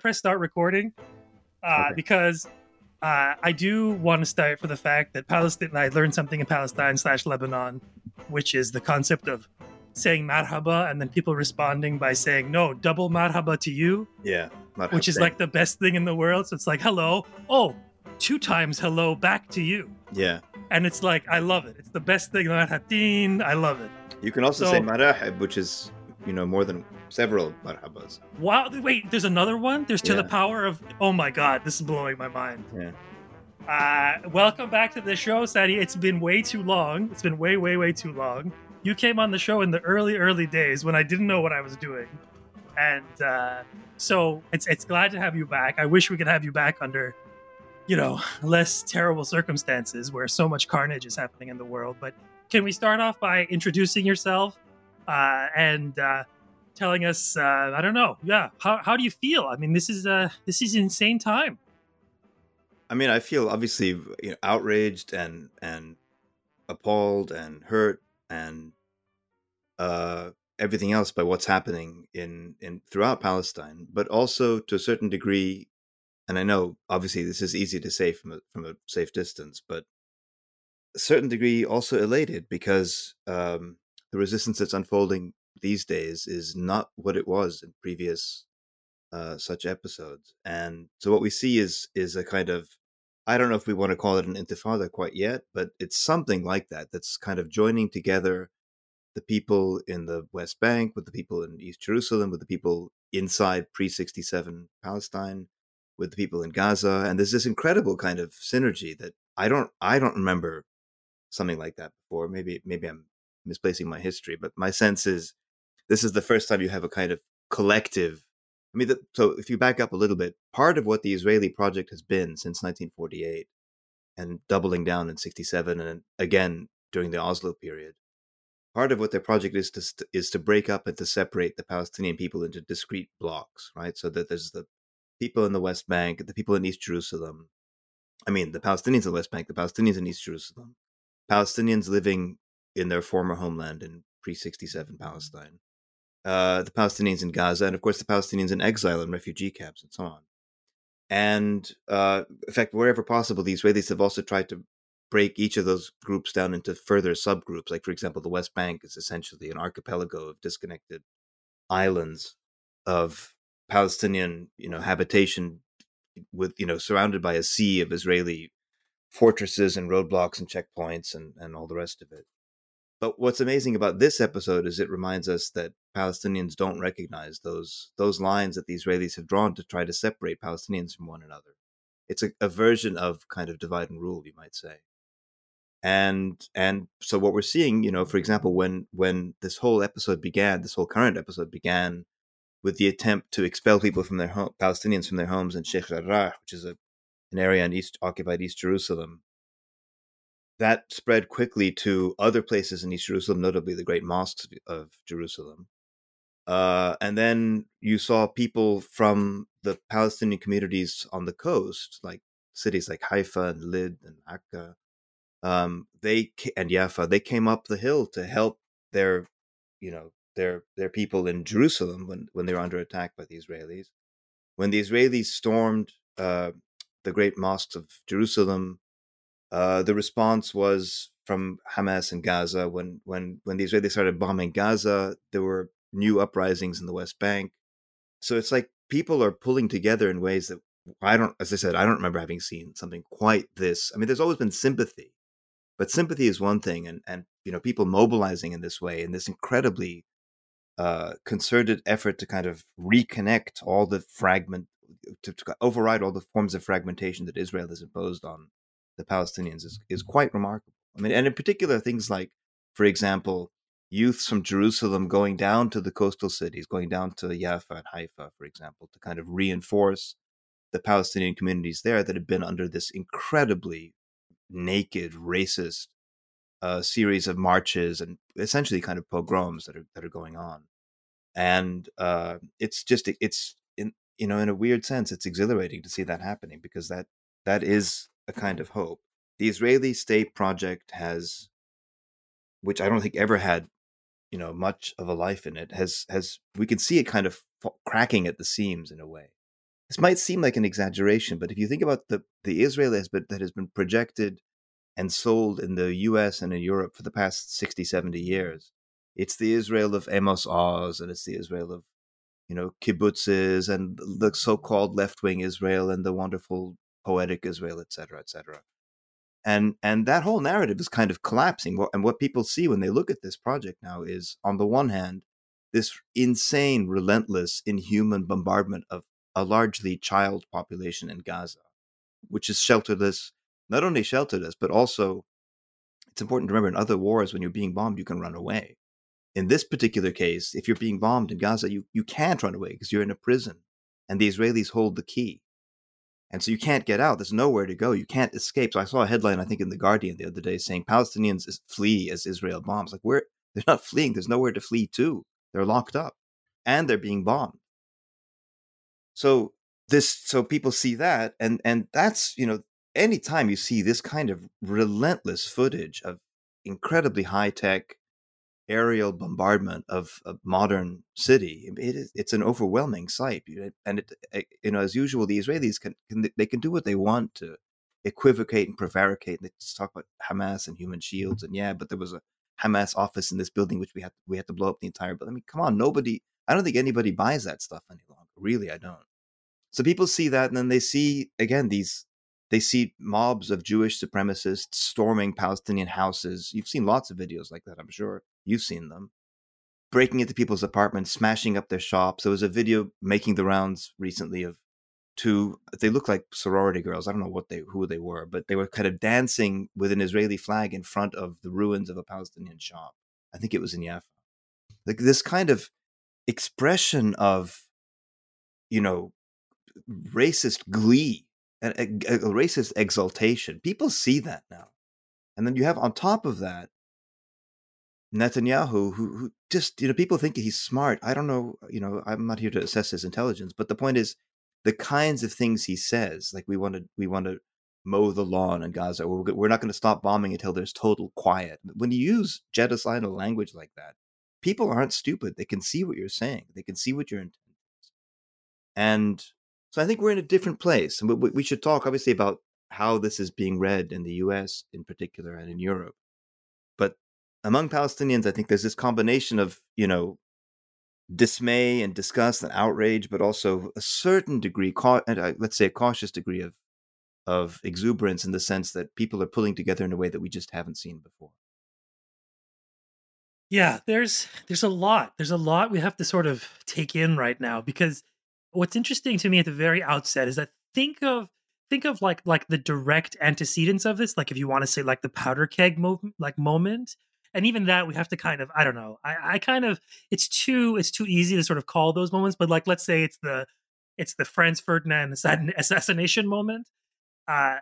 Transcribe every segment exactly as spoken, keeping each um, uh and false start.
press start recording uh, Okay. because uh, I do want to start for the fact that Palestine. I learned something in Palestine slash Lebanon, which is the concept of saying marhaba and then people responding by saying no, double marhaba to you, Yeah. which is Marhaba. like the best thing in the world. So it's like hello, oh, two times hello back to you, Yeah. and it's like I love it. It's the best thing. Marhatin, I love it. You can also say So marahib, which is, you know, more than several marhabas. wow, wait, there's another one. There's to the Yeah. power of. Oh my god, this is blowing my mind. Yeah. Uh, welcome back to the show, Sadie. It's been way too long. It's been way, way, way too long. You came on the show in the early, early days when I didn't know what I was doing, and uh, so it's it's glad to have you back. I wish we could have you back under, you know, less terrible circumstances where so much carnage is happening in the world. But can we start off by introducing yourself uh, and uh, telling us? Uh, I don't know. Yeah, how how do you feel? I mean, this is uh, this is an insane time. I mean, I feel obviously, you know, outraged and and appalled and hurt and uh, everything else by what's happening in in throughout Palestine, but also to a certain degree. And I know, obviously, this is easy to say from a from a safe distance, but a certain degree also elated because um, the resistance that's unfolding these days is not what it was in previous uh, such episodes. And so what we see is is a kind of, I don't know if we want to call it an intifada quite yet, but it's something like that. That's kind of joining together the people in the West Bank with the people in East Jerusalem, with the people inside pre sixty-seven Palestine, with the people in Gaza, and there's this incredible kind of synergy that I don't I don't remember something like that before. Maybe maybe I'm misplacing my history, but my sense is this is the first time you have a kind of collective. I mean, the, so if you back up a little bit, part of what the Israeli project has been since nineteen forty-eight and doubling down in sixty-seven and again during the Oslo period, part of what their project is to st- is to break up and to separate the Palestinian people into discrete blocks, right? So that there's the people in the West Bank, the people in East Jerusalem. I mean, the Palestinians in the West Bank, the Palestinians in East Jerusalem, Palestinians living in their former homeland in pre sixty-seven Palestine, uh, the Palestinians in Gaza, and of course the Palestinians in exile and refugee camps and so on. And uh, in fact, wherever possible, the Israelis have also tried to break each of those groups down into further subgroups. Like, for example, the West Bank is essentially an archipelago of disconnected islands of Palestinian, you know, habitation with, you know, surrounded by a sea of Israeli fortresses and roadblocks and checkpoints and, and all the rest of it. But what's amazing about this episode is it reminds us that Palestinians don't recognize those those lines that the Israelis have drawn to try to separate Palestinians from one another. It's a, a version of kind of divide and rule, you might say. And and so what we're seeing, you know, for example, when when this whole episode began, this whole current episode began with the attempt to expel people from their home, Palestinians from their homes in Sheikh Jarrah, which is a, an area in East occupied East Jerusalem, that spread quickly to other places in East Jerusalem, notably the great mosques of, of Jerusalem. Uh, and then you saw people from the Palestinian communities on the coast, like cities like Haifa and Lid and Akka, um, they and Jaffa, they came up the hill to help their, you know, their their people in Jerusalem when when they were under attack by the Israelis. When the Israelis stormed uh, the great mosques of Jerusalem, uh, the response was from Hamas in Gaza. When when when the Israelis started bombing Gaza, there were new uprisings in the West Bank. So it's like people are pulling together in ways that I don't, as I said, I don't remember having seen something quite this. I mean, there's always been sympathy, but sympathy is one thing, and and you know, people mobilizing in this way in this incredibly uh, concerted effort to kind of reconnect all the fragment, to, to override all the forms of fragmentation that Israel has imposed on the Palestinians is, is quite remarkable. I mean, and in particular, things like, for example, youths from Jerusalem going down to the coastal cities, going down to Jaffa and Haifa, for example, to kind of reinforce the Palestinian communities there that have been under this incredibly naked, racist uh, series of marches and essentially kind of pogroms that are that are going on. And uh, it's just it's in, you know, in a weird sense, it's exhilarating to see that happening because that that is a kind of hope. The Israeli state project has, which I don't think ever had, you know, much of a life in it, has has we can see it kind of cracking at the seams in a way. this might seem like an exaggeration, but if you think about the, the Israel that has, been, that has been projected and sold in the U S and in Europe for the past sixty, seventy years, it's the Israel of Amos Oz, and it's the Israel of, you know, kibbutzes and the so-called left-wing Israel and the wonderful poetic Israel, et cetera, et cetera. And, and that whole narrative is kind of collapsing. And what people see when they look at this project now is, on the one hand, this insane, relentless, inhuman bombardment of a largely child population in Gaza, which is shelterless, not only shelterless, but also, it's important to remember, in other wars, when you're being bombed, you can run away. In this particular case, if you're being bombed in Gaza, you, you can't run away because you're in a prison and the Israelis hold the key. And so you can't get out. There's nowhere to go. You can't escape. So I saw a headline, I think, in The Guardian the other day saying Palestinians flee as Israel bombs. Like, where? They're not fleeing. There's nowhere to flee to. They're locked up and they're being bombed. So this, so people see that, and and that's, you know, anytime you see this kind of relentless footage of incredibly high tech aerial bombardment of a modern city, it is, it's an overwhelming sight. And it, you know, as usual, the Israelis can, can they can do what they want to equivocate and prevaricate. And they just talk about Hamas and human shields, and yeah, but there was a Hamas office in this building which we had we had to blow up the entire building. I mean, come on, nobody. I don't think anybody buys that stuff any longer. Really, I don't. So people see that, and then they see again these. They see mobs of Jewish supremacists storming Palestinian houses. You've seen lots of videos like that, I'm sure. You've seen them. Breaking into people's apartments, smashing up their shops. There was a video making the rounds recently of two, they look like sorority girls. I don't know what they who they were, but they were kind of dancing with an Israeli flag in front of the ruins of a Palestinian shop. I think it was in Jaffa. Like this kind of expression of, you know, racist glee, a, a, a racist exaltation. People see that now. And then you have on top of that Netanyahu, who, who just, you know, people think he's smart. I don't know, you know, I'm not here to assess his intelligence, but the point is the kinds of things he says, like we want to, we want to mow the lawn in Gaza, or we're not going to stop bombing until there's total quiet. When you use genocidal language like that, people aren't stupid. They can see what you're saying. They can see what your intent is. And so I think we're in a different place. And we, we should talk, obviously, about how this is being read in the U S in particular and in Europe. But among Palestinians, I think there's this combination of, you know, dismay and disgust and outrage, but also a certain degree, let's say a cautious degree of of exuberance, in the sense that people are pulling together in a way that we just haven't seen before. Yeah, there's there's a lot. There's a lot we have to sort of take in right now, because what's interesting to me at the very outset is that think of think of like like the direct antecedents of this, like if you want to say like the powder keg movement, like moment. And even that, we have to kind of, I don't know, I, I kind of, it's too, it's too easy to sort of call those moments. But like, let's say it's the, it's the Franz Ferdinand assassination moment. Uh,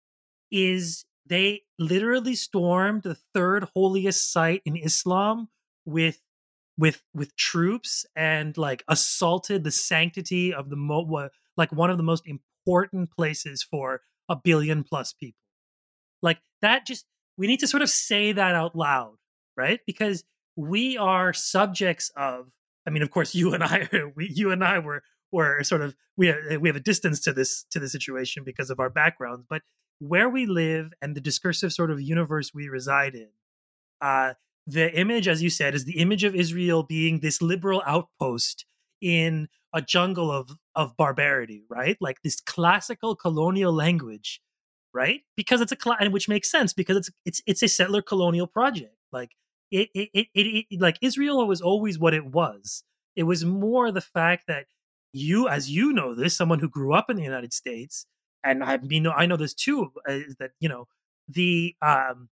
is they literally stormed the third holiest site in Islam with, with, with troops, and like assaulted the sanctity of the mo, like one of the most important places for a billion plus people. Like that, just, we need to sort of say that out loud. Right? Because we are subjects of, I mean, of course, you and I, we, you and I were, were sort of, we have, we have a distance to this, to the situation because of our backgrounds, but where we live and the discursive sort of universe we reside in, uh, the image, as you said, is the image of Israel being this liberal outpost in a jungle of, of barbarity, right? Like this classical colonial language, right? Because it's a, cl- and which makes sense because it's, it's, it's a settler colonial project. Like, It, it, it, it, it, like Israel was always what it was. It was more the fact that you, as you know this, someone who grew up in the United States, and I mean, I know this too, is that, you know, the, um,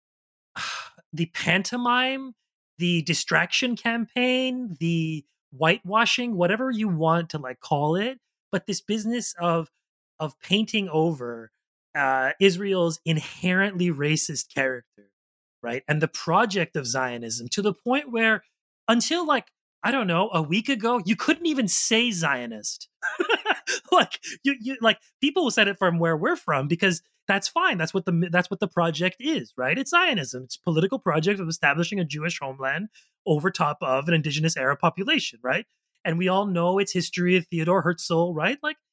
the pantomime, the distraction campaign, the whitewashing, whatever you want to like call it, but this business of, of painting over uh, Israel's inherently racist character. Right. And the project of Zionism, to the point where until like, I don't know, a week ago, you couldn't even say Zionist. like you, you like people said it from where we're from, because that's fine. That's what the that's what the project is. Right. It's Zionism. It's a political project of establishing a Jewish homeland over top of an indigenous Arab population. Right. And we all know its history of Theodore Herzl. Right. Like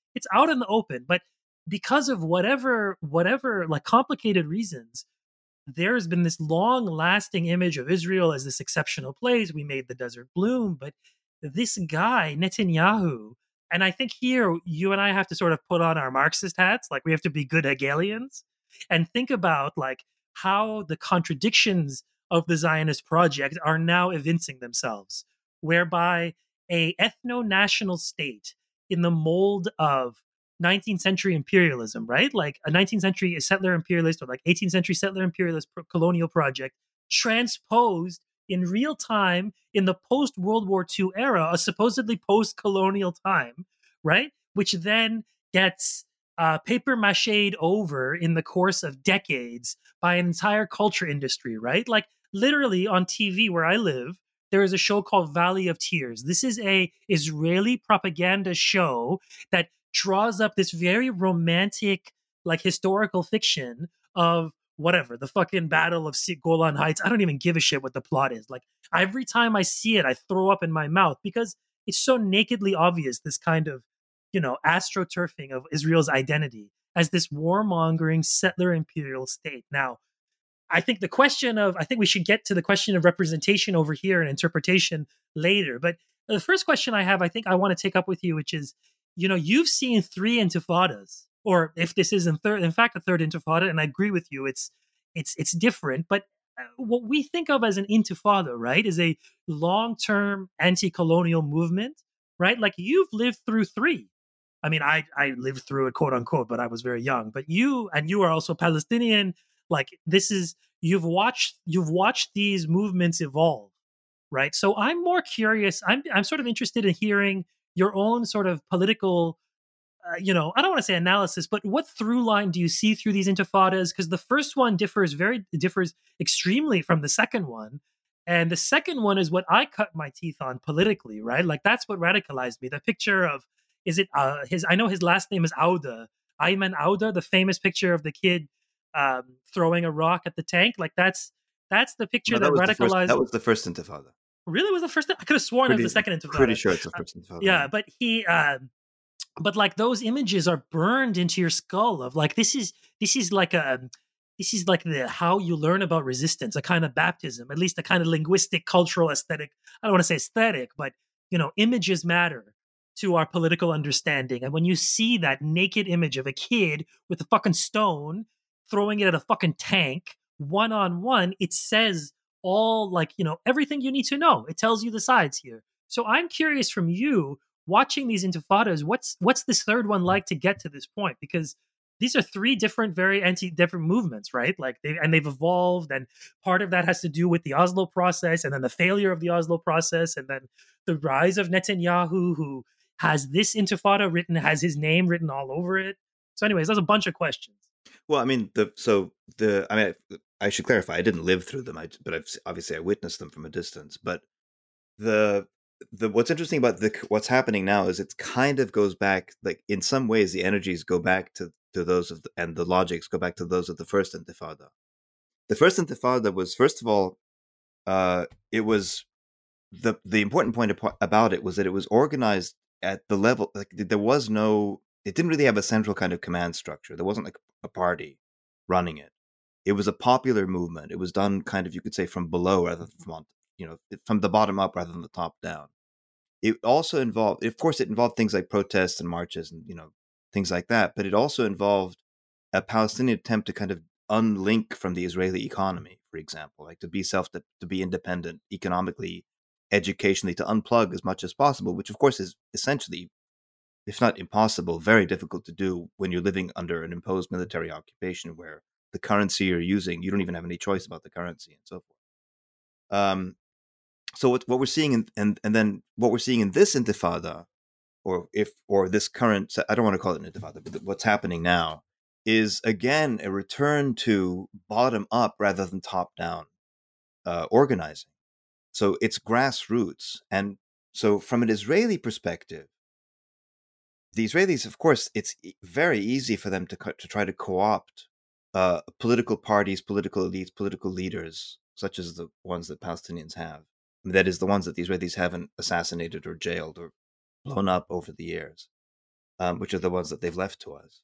It's out in the open. But because of whatever whatever like complicated reasons, there's been this long lasting image of Israel as this exceptional place. We made the desert bloom. But this guy, Netanyahu, and I think here you and I have to sort of put on our Marxist hats, like we have to be good Hegelians and think about like how the contradictions of the Zionist project are now evincing themselves, whereby a ethno-national state in the mold of nineteenth century imperialism, right? Like a nineteenth century settler imperialist or like eighteenth century settler imperialist colonial project transposed in real time in the post World War two era, a supposedly post colonial time, right? Which then gets uh, paper mache'd over in the course of decades by an entire culture industry, right? Like literally on T V where I live, there is a show called Valley of Tears. This is a Israeli propaganda show that draws up this very romantic, like historical fiction of whatever, the fucking Battle of Golan Heights. I don't even give a shit what the plot is. Like every time I see it, I throw up in my mouth because it's so nakedly obvious, this kind of, you know, astroturfing of Israel's identity as this warmongering settler imperial state. Now, I think the question of, I think we should get to the question of representation over here and interpretation later. But the first question I have, I think I want to take up with you, which is, you know, you've seen three intifadas, or if this is in third, in fact, a third intifada, and I agree with you, it's it's it's different. But what we think of as an intifada, right, is a long-term anti-colonial movement, right? Like you've lived through three. I mean, I I lived through it, quote unquote, but I was very young. But you, and you are also Palestinian. Like this is, you've watched you've watched these movements evolve, right? So I'm more curious. I'm I'm sort of interested in hearing your own sort of political, uh, you know, I don't want to say analysis, but what through line do you see through these intifadas? Because the first one differs very differs extremely from the second one, and the second one is what I cut my teeth on politically, right? Like that's what radicalized me. The picture of, is it uh, his? I know his last name is Auda, Ayman Auda, the famous picture of the kid um, throwing a rock at the tank. Like that's that's the picture No, that that was the first. radicalized. That was the first intifada. Really, was the first? I could have sworn Pretty, it was the second intifada. Pretty sure it's the first intifada. Uh, yeah, but he, uh, but like those images are burned into your skull of like this is this is like a this is like the how you learn about resistance, a kind of baptism, at least a kind of linguistic, cultural, aesthetic. I don't want to say aesthetic, but you know, images matter to our political understanding. And when you see that naked image of a kid with a fucking stone throwing it at a fucking tank one on one, it says all like, you know, everything you need to know. It tells you the sides here. So I'm curious from you watching these intifadas, what's what's this third one like to get to this point? Because these are three different, very anti different movements, right? Like they and they've evolved, and part of that has to do with the Oslo process, and then the failure of the Oslo process, and then the rise of Netanyahu, who has this intifada written, has his name written all over it. So, anyways, there's a bunch of questions. Well, I mean, the so the I mean, I, I should clarify. I didn't live through them, I, but I've obviously I witnessed them from a distance. But the the what's interesting about the what's happening now is it kind of goes back, like in some ways, the energies go back to to those of the, and the logics go back to those of the first intifada. The first intifada was, first of all, uh, it was the the important point about it was that it was organized at the level, like there was no. It didn't really have a central kind of command structure. There wasn't like a party running it. It was a popular movement. It was done kind of, you could say, from below rather than from, you know, from the bottom up rather than the top down. It also involved, of course, it involved things like protests and marches and, you know, things like that. But it also involved a Palestinian attempt to kind of unlink from the Israeli economy, for example, like to be self, to, to be independent economically, educationally, to unplug as much as possible, which of course is essentially, if not impossible, very difficult to do when you're living under an imposed military occupation where the currency you're using, you don't even have any choice about the currency and so forth. Um, so what, what we're seeing, in, and and then what we're seeing in this intifada, or if or this current, I don't want to call it an intifada, but what's happening now is again a return to bottom up rather than top down uh, organizing. So it's grassroots, and so from an Israeli perspective, the Israelis, of course, it's very easy for them to to try to co-opt uh, political parties, political elites, political leaders, such as the ones that Palestinians have. I mean, that is, the ones that the Israelis haven't assassinated or jailed or blown up over the years. um, which are the ones that they've left to us.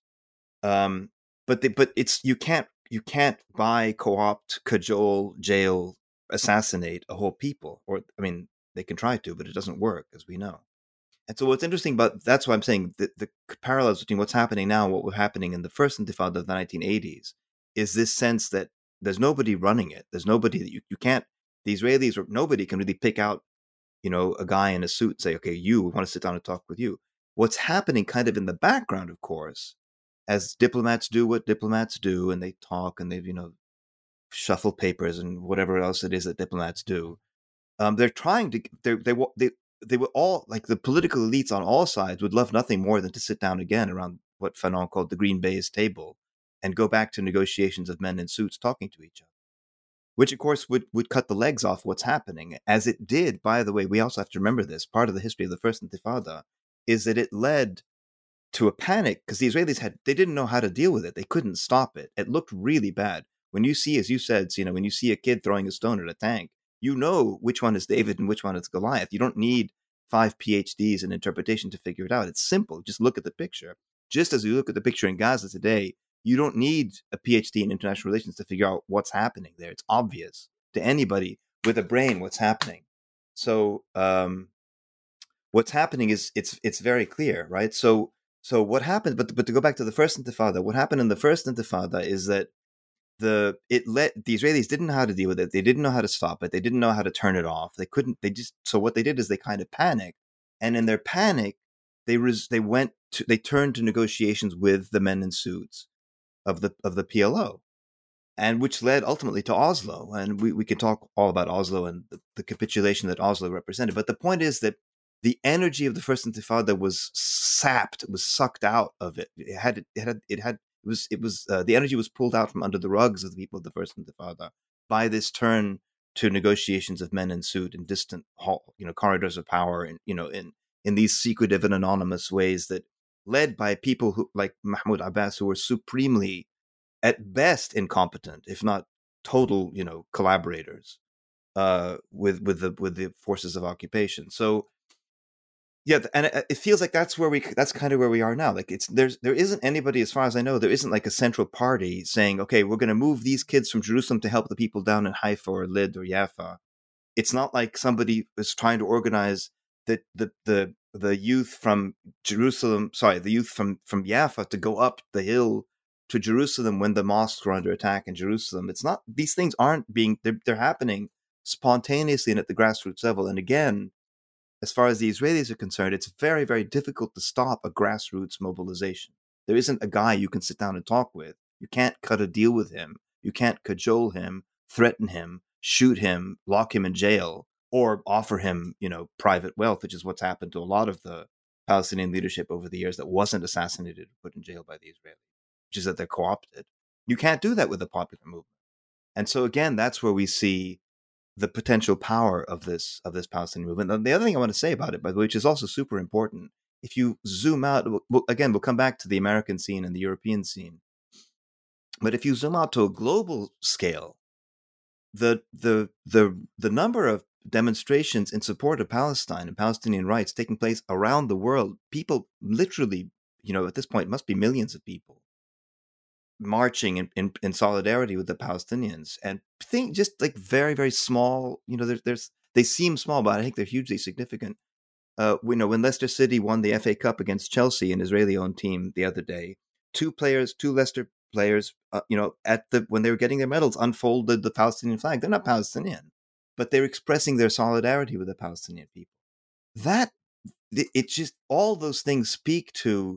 Um, but they, but it's you can't you can't buy, co-opt, cajole, jail, assassinate a whole people. Or I mean, they can try to, but it doesn't work, as we know. And so what's interesting about that's why I'm saying the, the parallels between what's happening now and what was happening in the first Intifada of the nineteen eighties is this sense that there's nobody running it. There's nobody that you, you can't, the Israelis or nobody can really pick out, you know, a guy in a suit and say, okay, you, we want to sit down and talk with you. What's happening kind of in the background, of course, as diplomats do what diplomats do, and they talk and they, you know, shuffle papers and whatever else it is that diplomats do. Um, they're trying to, they they they they were all like the political elites on all sides would love nothing more than to sit down again around what Fanon called the Green Baize table and go back to negotiations of men in suits talking to each other, which of course would, would cut the legs off what's happening, as it did. By the way, we also have to remember this. Part of the history of the First Intifada is that it led to a panic because the Israelis had, they didn't know how to deal with it. They couldn't stop it. It looked really bad. When you see, as you said, you know, when you see a kid throwing a stone at a tank, you know which one is David and which one is Goliath. You don't need five P H Ds in interpretation to figure it out. It's simple. Just look at the picture. Just as you look at the picture in Gaza today, you don't need a P H D in international relations to figure out what's happening there. It's obvious to anybody with a brain what's happening. So um, what's happening is it's it's very clear, right? So so what happened? But but to go back to the first Intifada, what happened in the first Intifada is that the it let the Israelis didn't know how to deal with it. They didn't know how to stop it. They didn't know how to turn it off. They couldn't. They just so what they did is they kind of panicked, and in their panic, they res, they went to they turned to negotiations with the men in suits of the of the P L O, and which led ultimately to Oslo. And we, we can talk all about Oslo and the, the capitulation that Oslo represented. But the point is that the energy of the first Intifada was sapped, it was sucked out of it. It had it had it had it was it was uh, the energy was pulled out from under the rugs of the people of the first Intifada by this turn to negotiations of men in suit in distant hall, you know, corridors of power, and you know, in in these secretive and anonymous ways that led by people who like Mahmoud Abbas, who were supremely, at best, incompetent, if not total, you know, collaborators uh, with with the with the forces of occupation. So. Yeah, and it, it feels like that's where we that's kind of where we are now. Like it's there's there isn't anybody, as far as I know, there isn't like a central party saying, okay, we're going to move these kids from Jerusalem to help the people down in Haifa or Lid or Jaffa. It's not like somebody is trying to organize the the the the youth from Jerusalem, sorry, the youth from from Jaffa to go up the hill to Jerusalem when the mosques were under attack in Jerusalem. It's not, these things aren't being, they're, they're happening spontaneously and at the grassroots level. And again, as far as the Israelis are concerned, it's very, very difficult to stop a grassroots mobilization. There isn't a guy you can sit down and talk with. You can't cut a deal with him. You can't cajole him, threaten him, shoot him, lock him in jail, or offer him, you know, private wealth, which is what's happened to a lot of the Palestinian leadership over the years that wasn't assassinated or put in jail by the Israelis, which is that they're co-opted. You can't do that with a popular movement. And so again, that's where we see the potential power of this of this Palestinian movement. And the other thing I want to say about it, by the way, which is also super important, if you zoom out, we'll, again, we'll come back to the American scene and the European scene. But if you zoom out to a global scale, the the the the number of demonstrations in support of Palestine and Palestinian rights taking place around the world, people literally, you know, at this point, must be millions of people marching in, in, in solidarity with the Palestinians, and think just like very, very small, you know, there's, there's, they seem small, but I think they're hugely significant. Uh, you know, when Leicester City won the F A Cup against Chelsea, an Israeli-owned team, the other day, two players, two Leicester players, uh, you know, at the, when they were getting their medals, unfolded the Palestinian flag. They're not Palestinian, but they're expressing their solidarity with the Palestinian people. That, it just, all those things speak to,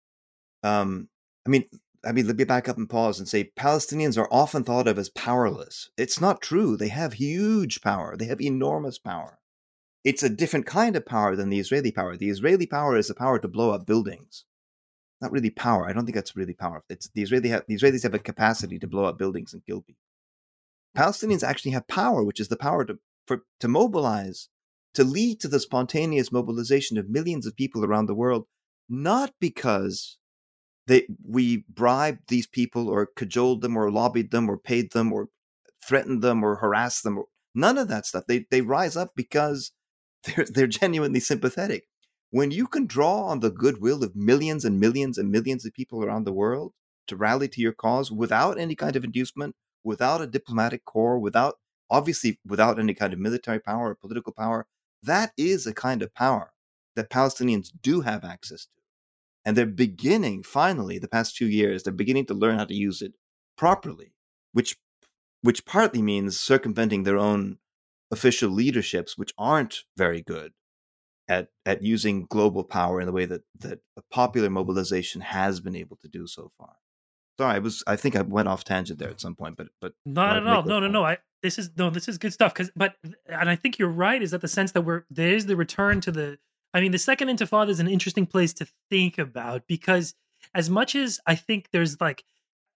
um, I mean, I mean, let me back up and pause and say Palestinians are often thought of as powerless. It's not true. They have huge power. They have enormous power. It's a different kind of power than the Israeli power. The Israeli power is the power to blow up buildings. Not really power. I don't think that's really power. It's the Israeli have, the Israelis have a capacity to blow up buildings and kill people. Palestinians actually have power, which is the power to for, to mobilize, to lead to the spontaneous mobilization of millions of people around the world, not because They, we bribed these people or cajoled them or lobbied them or paid them or threatened them or harassed them. Or, none of that stuff. They they rise up because they're they're genuinely sympathetic. when you can draw on the goodwill of millions and millions and millions of people around the world to rally to your cause without any kind of inducement, without a diplomatic corps, without obviously without any kind of military power or political power, that is a kind of power that Palestinians do have access to. And they're beginning, finally, the past two years, they're beginning to learn how to use it properly, which which partly means circumventing their own official leaderships, which aren't very good at at using global power in the way that that a popular mobilization has been able to do so far. Sorry, I was I think I went off tangent there at some point, but but not at all. No, no, no. I this is no, this is good stuff. Because, but and I think you're right. Is that the sense that we're there is the return to the. I mean, the Second Intifada is an interesting place to think about, because as much as I think there's like,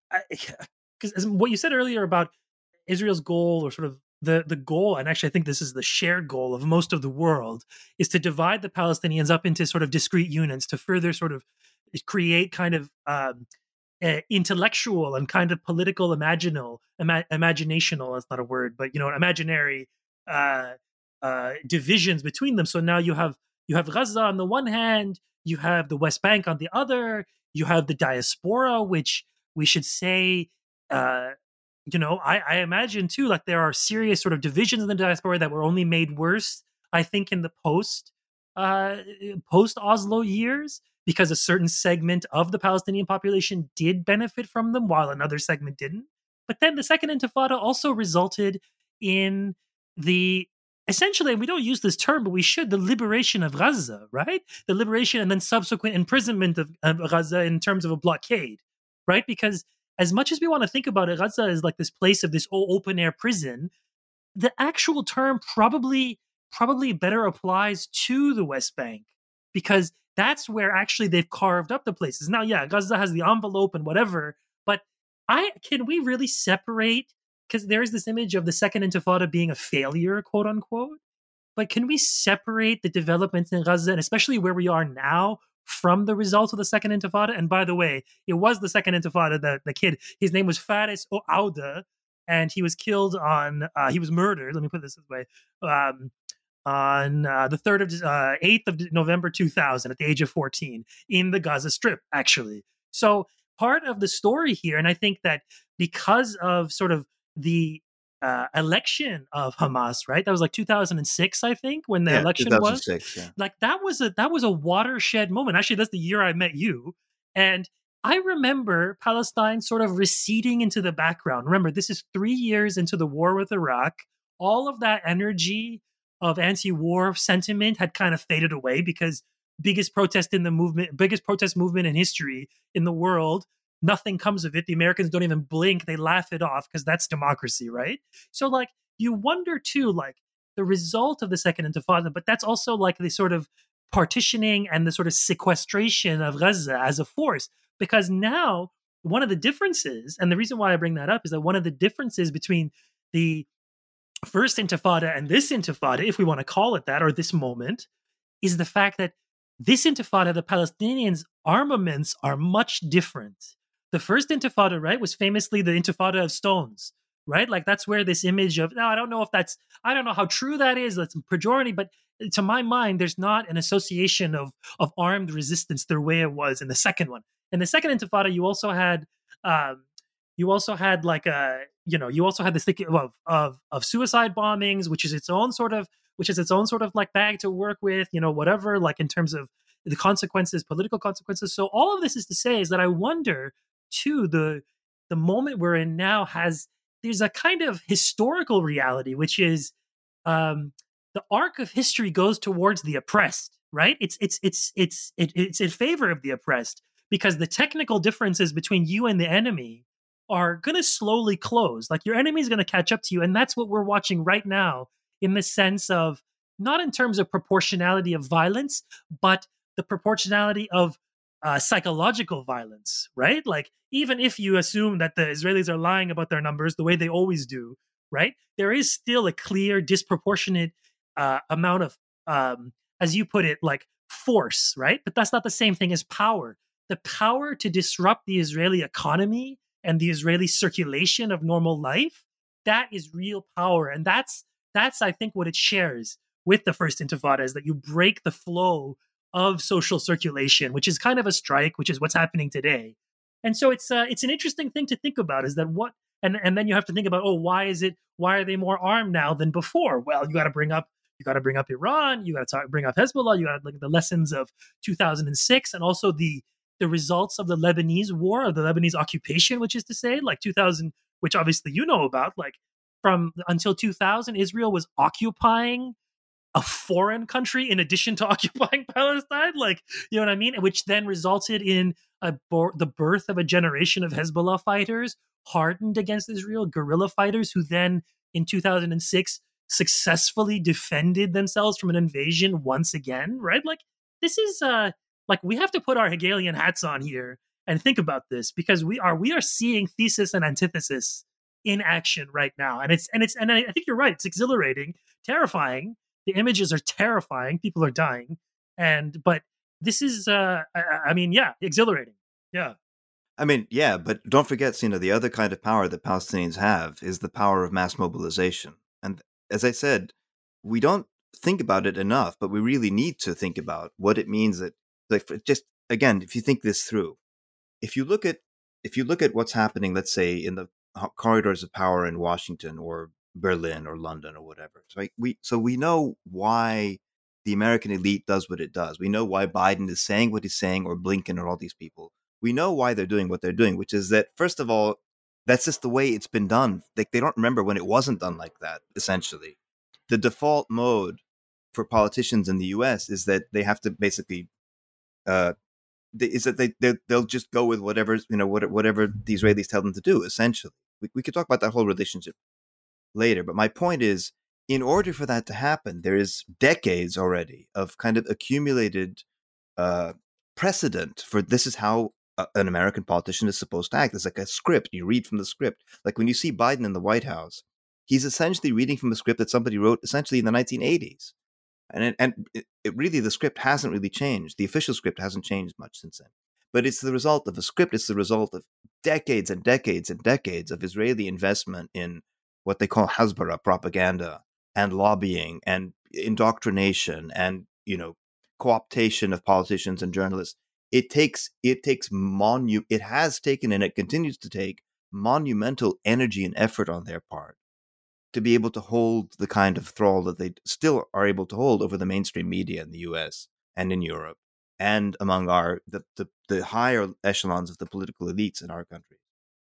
because what you said earlier about Israel's goal, or sort of the the goal, and actually I think this is the shared goal of most of the world, is to divide the Palestinians up into sort of discrete units to further sort of create kind of um, uh, intellectual and kind of political imaginal, ima- imaginational, that's not a word, but, you know, imaginary uh, uh, divisions between them. So now you have you have Gaza on the one hand, you have the West Bank on the other, you have the diaspora, which we should say, uh, you know, I, I imagine too, like there are serious sort of divisions in the diaspora that were only made worse, I think, in the post uh, post Oslo years, because a certain segment of the Palestinian population did benefit from them while another segment didn't. But then the Second Intifada also resulted in the, essentially, we don't use this term, but we should, the liberation of Gaza, right? The liberation and then subsequent imprisonment of, of Gaza in terms of a blockade, right? Because as much as we want to think about it, Gaza is like this place of this open air prison, the actual term probably probably better applies to the West Bank, because that's where actually they've carved up the places. Now, yeah, Gaza has the envelope and whatever, but I can we really separate, because there is this image of the Second Intifada being a failure, quote unquote, but can we separate the developments in Gaza, and especially where we are now, from the results of the Second Intifada? And by the way, it was the Second Intifada that the kid, his name was Faris Ouda, and he was killed on, uh, he was murdered, let me put this this way, um, on uh, the third of, uh, eighth of November two thousand at the age of fourteen in the Gaza Strip, actually. So part of the story here, and I think that because of sort of the uh, election of Hamas, right? That was like two thousand six, I think, when the yeah, election was. Yeah. Like that was a that was a watershed moment. Actually, that's the year I met you, and I remember Palestine sort of receding into the background. Remember, this is three years into the war with Iraq. All of that energy of anti-war sentiment had kind of faded away, because biggest protest in the movement, biggest protest movement in history in the world, nothing comes of it. The Americans don't even blink. They laugh it off because that's democracy, right? So like you wonder too, like the result of the Second Intifada, but that's also like the sort of partitioning and the sort of sequestration of Gaza as a force. Because now one of the differences, and the reason why I bring that up is that one of the differences between the First Intifada and this Intifada, if we want to call it that, or this moment, is the fact that this Intifada, the Palestinians' armaments are much different. The First Intifada, right, was famously the Intifada of stones, right? Like that's where this image of, now I don't know if that's, I don't know how true that is, that's pejorative, but to my mind, there's not an association of, of armed resistance the way it was in the second one. In the Second Intifada, you also had, um, you also had like a, you know, you also had this thing of, of, of suicide bombings, which is its own sort of, which is its own sort of like bag to work with, you know, whatever, like in terms of the consequences, political consequences. So all of this is to say is that I wonder too, the, the moment we're in now has, there's a kind of historical reality, which is um, the arc of history goes towards the oppressed, right? It's, it's, it's, it's, it, it's in favor of the oppressed, because the technical differences between you and the enemy are going to slowly close. Like your enemy is going to catch up to you. And that's what we're watching right now, in the sense of not in terms of proportionality of violence, but the proportionality of uh, psychological violence, right? Like even if you assume that the Israelis are lying about their numbers the way they always do, right? There is still a clear disproportionate uh, amount of, um, as you put it, like force, right? But that's not the same thing as power. The power to disrupt the Israeli economy and the Israeli circulation of normal life, that is real power. And that's, that's I think, what it shares with the First Intifada, is that you break the flow of social circulation, which is kind of a strike, which is what's happening today. And so it's uh, it's an interesting thing to think about. Is that what? And and then you have to think about, oh, why is it? Why are they more armed now than before? Well, you got to bring up you got to bring up Iran. You got to bring up Hezbollah. You got to look at the lessons of two thousand six, and also the the results of the Lebanese war, of the Lebanese occupation, which is to say, like two thousand, which obviously you know about, like from until two thousand, Israel was occupying a foreign country in addition to occupying Palestine, like, you know what I mean? Which then resulted in a bo- the birth of a generation of Hezbollah fighters hardened against Israel, guerrilla fighters who then in two thousand six successfully defended themselves from an invasion once again, right? Like, this is uh like, we have to put our Hegelian hats on here and think about this, because we are we are seeing thesis and antithesis in action right now. And it's and it's and I, I think you're right. It's exhilarating, terrifying. The images are terrifying. People are dying. And but this is uh I, I mean, yeah, exhilarating. Yeah. I mean, yeah, but don't forget, you know, the other kind of power that Palestinians have is the power of mass mobilization. And as I said, we don't think about it enough, but we really need to think about what it means that, like, for just again, if you think this through, if you look at if you look at what's happening, let's say in the corridors of power in Washington or Berlin or London or whatever, so like we so we know why the American elite does what it does. We know why Biden is saying what he's saying, or Blinken, or all these people. We know why they're doing what they're doing, which is that, first of all, that's just the way it's been done. Like, they don't remember when it wasn't done like that, essentially. The default mode for politicians in the U S is that they have to basically, uh, they, is that they, they, they'll just go with whatever, you know, what, whatever the Israelis tell them to do, essentially. We, we could talk about that whole relationship later. But my point is, in order for that to happen, there is decades already of kind of accumulated uh, precedent for this is how an American politician is supposed to act. It's like a script. You read from the script. Like when you see Biden in the White House, he's essentially reading from a script that somebody wrote essentially in the nineteen eighties. And it, and it, it really, the script hasn't really changed. The official script hasn't changed much since then. But it's the result of a script. It's the result of decades and decades and decades of Israeli investment in what they call Hasbara, propaganda, and lobbying, and indoctrination, and, you know, co-optation of politicians and journalists. It takes it takes monu it has taken, and it continues to take, monumental energy and effort on their part to be able to hold the kind of thrall that they still are able to hold over the mainstream media in the U S and in Europe and among our the the, the higher echelons of the political elites in our country.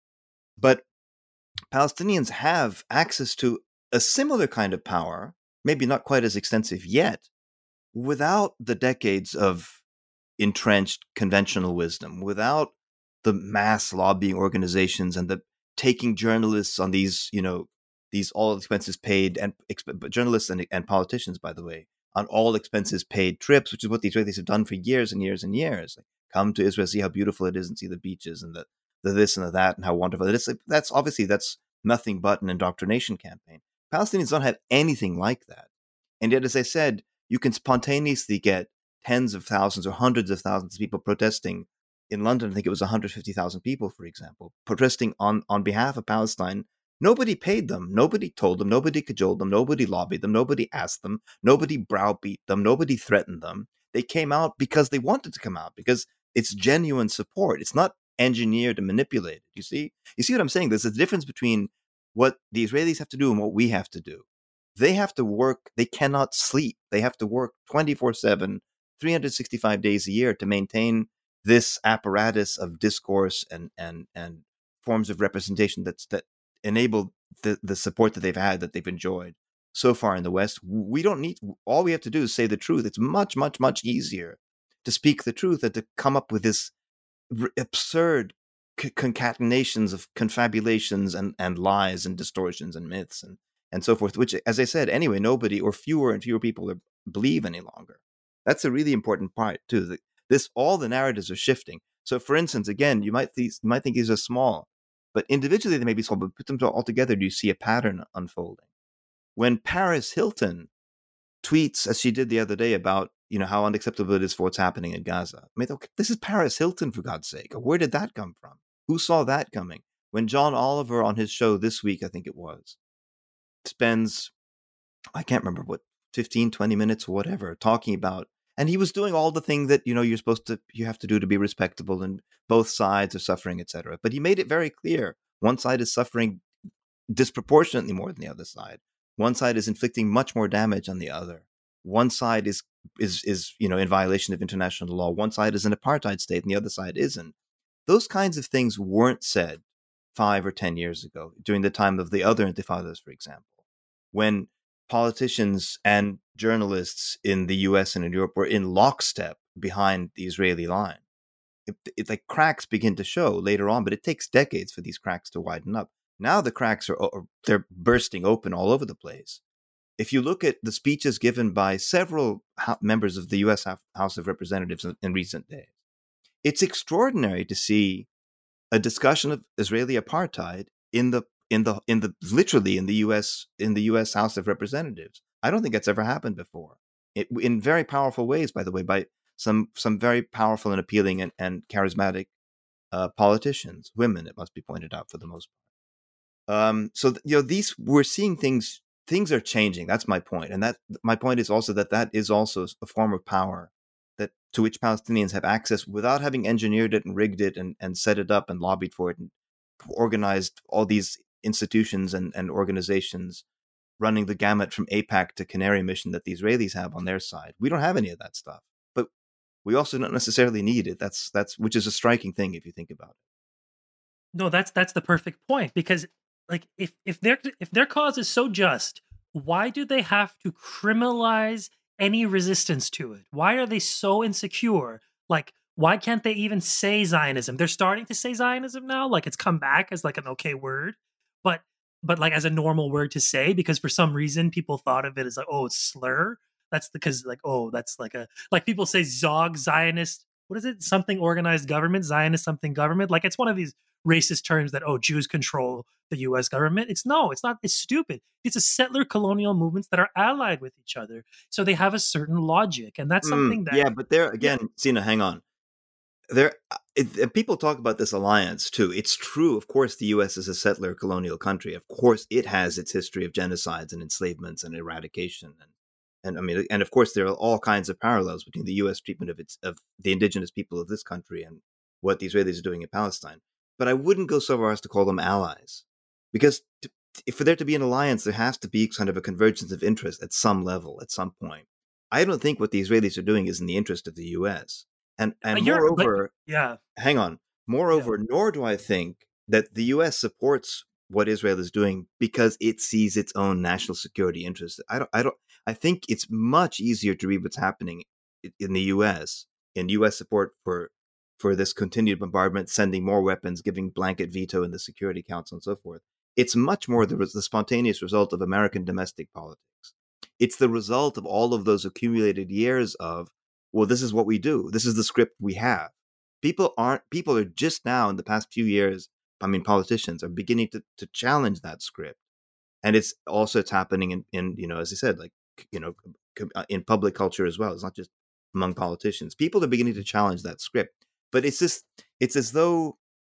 But Palestinians have access to a similar kind of power, maybe not quite as extensive yet, without the decades of entrenched conventional wisdom, without the mass lobbying organizations and the taking journalists on these, you know, these all expenses paid, and exp- journalists and, and politicians, by the way, on all expenses paid trips, which is what the Israelis have done for years and years and years. Like, come to Israel, see how beautiful it is, and see the beaches and the, the this and the that, and how wonderful it is. That's obviously, that's nothing but an indoctrination campaign. Palestinians don't have anything like that. And yet, as I said, you can spontaneously get tens of thousands or hundreds of thousands of people protesting. In London, I think it was one hundred fifty thousand people, for example, protesting on, on behalf of Palestine. Nobody paid them. Nobody told them. Nobody cajoled them. Nobody lobbied them. Nobody asked them. Nobody browbeat them. Nobody threatened them. They came out because they wanted to come out, because it's genuine support. It's not engineered and manipulated. You see? You see what I'm saying? There's a difference between what the Israelis have to do and what we have to do. They have to work. They cannot sleep. They have to work twenty-four seven, three hundred sixty-five days a year to maintain this apparatus of discourse and and and forms of representation that's that enable the, the support that they've had, that they've enjoyed so far in the West. We don't need, all we have to do is say the truth. It's much, much, much easier to speak the truth than to come up with this r- absurd c- concatenations of confabulations and, and lies and distortions and myths and, and so forth, which, as I said, anyway, nobody or fewer and fewer people are, believe any longer. That's a really important part too. That this, all the narratives are shifting. So, for instance, again, you might, th- you might think these are small, but individually they may be small, but put them all together, you see a pattern unfolding. When Paris Hilton tweets, as she did the other day, about, you know, how unacceptable it is for what's happening in Gaza, I mean, okay, this is Paris Hilton, for God's sake. Where did that come from? Who saw that coming? When John Oliver on his show this week, I think it was, spends, I can't remember what, fifteen, twenty minutes or whatever, talking about, And he was doing all the thing that, you know, you're supposed to, you have to do to be respectable, and both sides are suffering, et cetera. But he made it very clear one side is suffering disproportionately more than the other side. One side is inflicting much more damage on the other. One side is is is you know in violation of international law. One side is an apartheid state, and the other side isn't. Those kinds of things weren't said five or ten years ago, during the time of the other intifadas, for example, when politicians and journalists in the U S and in Europe were in lockstep behind the Israeli line. It, it like cracks begin to show later on, but it takes decades for these cracks to widen up. Now the cracks are, are they're bursting open all over the place. If you look at the speeches given by several ho- members of the U S House of Representatives in, in recent days, it's extraordinary to see a discussion of Israeli apartheid in the in the in the literally in the U S in the U S House of Representatives. I don't think that's ever happened before. It, in very powerful ways, by the way, by some some very powerful and appealing and, and charismatic uh, politicians, women, it must be pointed out, for the most part. Um, so you know, these we're seeing things. Things are changing. That's my point, and that my point is also that that is also a form of power that to which Palestinians have access without having engineered it and rigged it and, and set it up and lobbied for it and organized all these institutions and, and organizations running the gamut from AIPAC to Canary Mission that the Israelis have on their side. We don't have any of that stuff, but we also don't necessarily need it. That's that's which is a striking thing if you think about it. No, that's that's the perfect point, because like if if their if their cause is so just, why do they have to criminalize any resistance to it? Why are they so insecure? Like, why can't they even say Zionism? They're starting to say Zionism now, like it's come back as like an okay word, but but like as a normal word to say, because for some reason people thought of it as like, oh, it's slur. That's because like, oh, that's like a like people say Zog Zionist. What is it? Something organized government, Zionist something government. Like it's one of these racist terms that, oh, Jews control the U S government. It's no, it's not. It's stupid. It's a settler colonial movements that are allied with each other, so they have a certain logic, and that's Mm, something that yeah, but there yeah. again, Sina, hang on. There, it, and people talk about this alliance too. It's true, of course, the U S is a settler colonial country. Of course, it has its history of genocides and enslavements and eradication, and and I mean, and of course, there are all kinds of parallels between the U S treatment of its of the indigenous people of this country and what the Israelis are doing in Palestine. But I wouldn't go so far as to call them allies, because to, if for there to be an alliance, there has to be kind of a convergence of interest at some level, at some point. I don't think what the Israelis are doing is in the interest of the U S. And and But you're, but moreover, yeah, hang on. yeah. Moreover, nor do I think that the U S supports what Israel is doing because it sees its own national security interests. I don't. I don't. I think it's much easier to read what's happening in the U S in U S support for for this continued bombardment, sending more weapons, giving blanket veto in the Security Council, and so forth. It's much more the, the spontaneous result of American domestic politics. It's the result of all of those accumulated years of, well, this is what we do. This is the script we have. People aren't. People are just now in the past few years. I mean, politicians are beginning to, to challenge that script, and it's also it's happening in, in you know, as I said, like you know, in public culture as well. It's not just among politicians. People are beginning to challenge that script, but it's just it's as though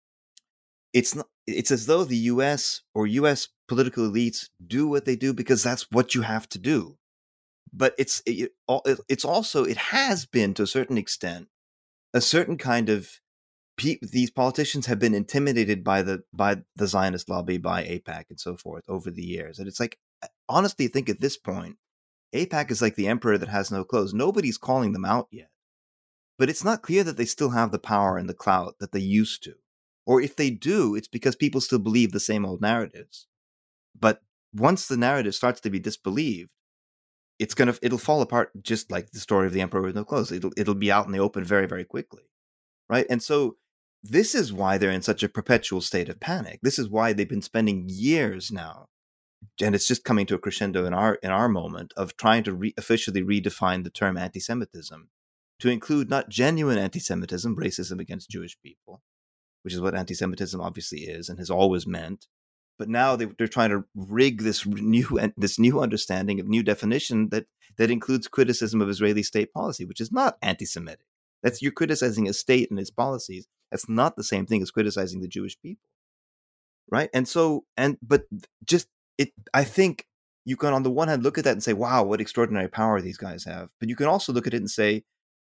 it's not. It's as though the U S or U S political elites do what they do because that's what you have to do. But it's it, it's also it has been to a certain extent a certain kind of pe- these politicians have been intimidated by the by the Zionist lobby, by AIPAC, and so forth over the years. And it's like, honestly, I think at this point, AIPAC is like the emperor that has no clothes. Nobody's calling them out yet, but it's not clear that they still have the power and the clout that they used to. Or if they do, it's because people still believe the same old narratives. But once the narrative starts to be disbelieved, it's gonna it'll fall apart, just like the story of the emperor with no clothes. It'll it'll be out in the open very, very quickly, right? And so this is why they're in such a perpetual state of panic. This is why they've been spending years now, and it's just coming to a crescendo in our in our moment of trying to re- officially redefine the term anti-Semitism to include not genuine anti-Semitism, racism against Jewish people, which is what anti-Semitism obviously is and has always meant. But now they, they're trying to rig this new this new understanding of new definition that that includes criticism of Israeli state policy, which is not anti-Semitic. That's you're criticizing a state and its policies. That's not the same thing as criticizing the Jewish people, right? And so and but just it, I think you can on the one hand look at that and say, wow, what extraordinary power these guys have. But you can also look at it and say,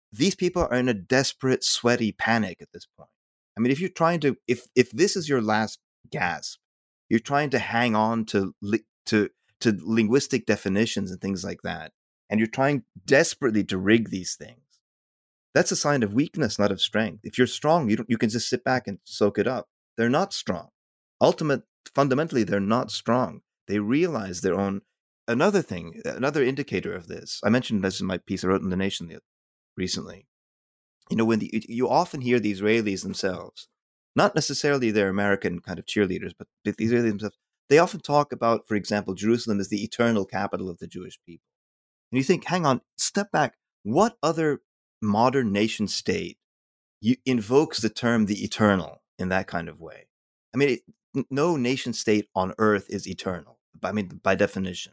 these people are in a desperate, sweaty panic at this point. I mean, if you're trying to, if if this is your last gasp, you're trying to hang on to to to linguistic definitions and things like that, and you're trying desperately to rig these things. That's a sign of weakness, not of strength. If you're strong, you don't, you can just sit back and soak it up. They're not strong. Ultimate, fundamentally, they're not strong. They realize their own. Another thing, another indicator of this, I mentioned this in my piece I wrote in The Nation recently. You know, when the, you often hear the Israelis themselves, not necessarily their American kind of cheerleaders, but the Israelis themselves, they often talk about, for example, Jerusalem as the eternal capital of the Jewish people. And you think, hang on, step back. What other modern nation state you, invokes the term the eternal in that kind of way? I mean, it, no nation state on earth is eternal. I mean, by definition.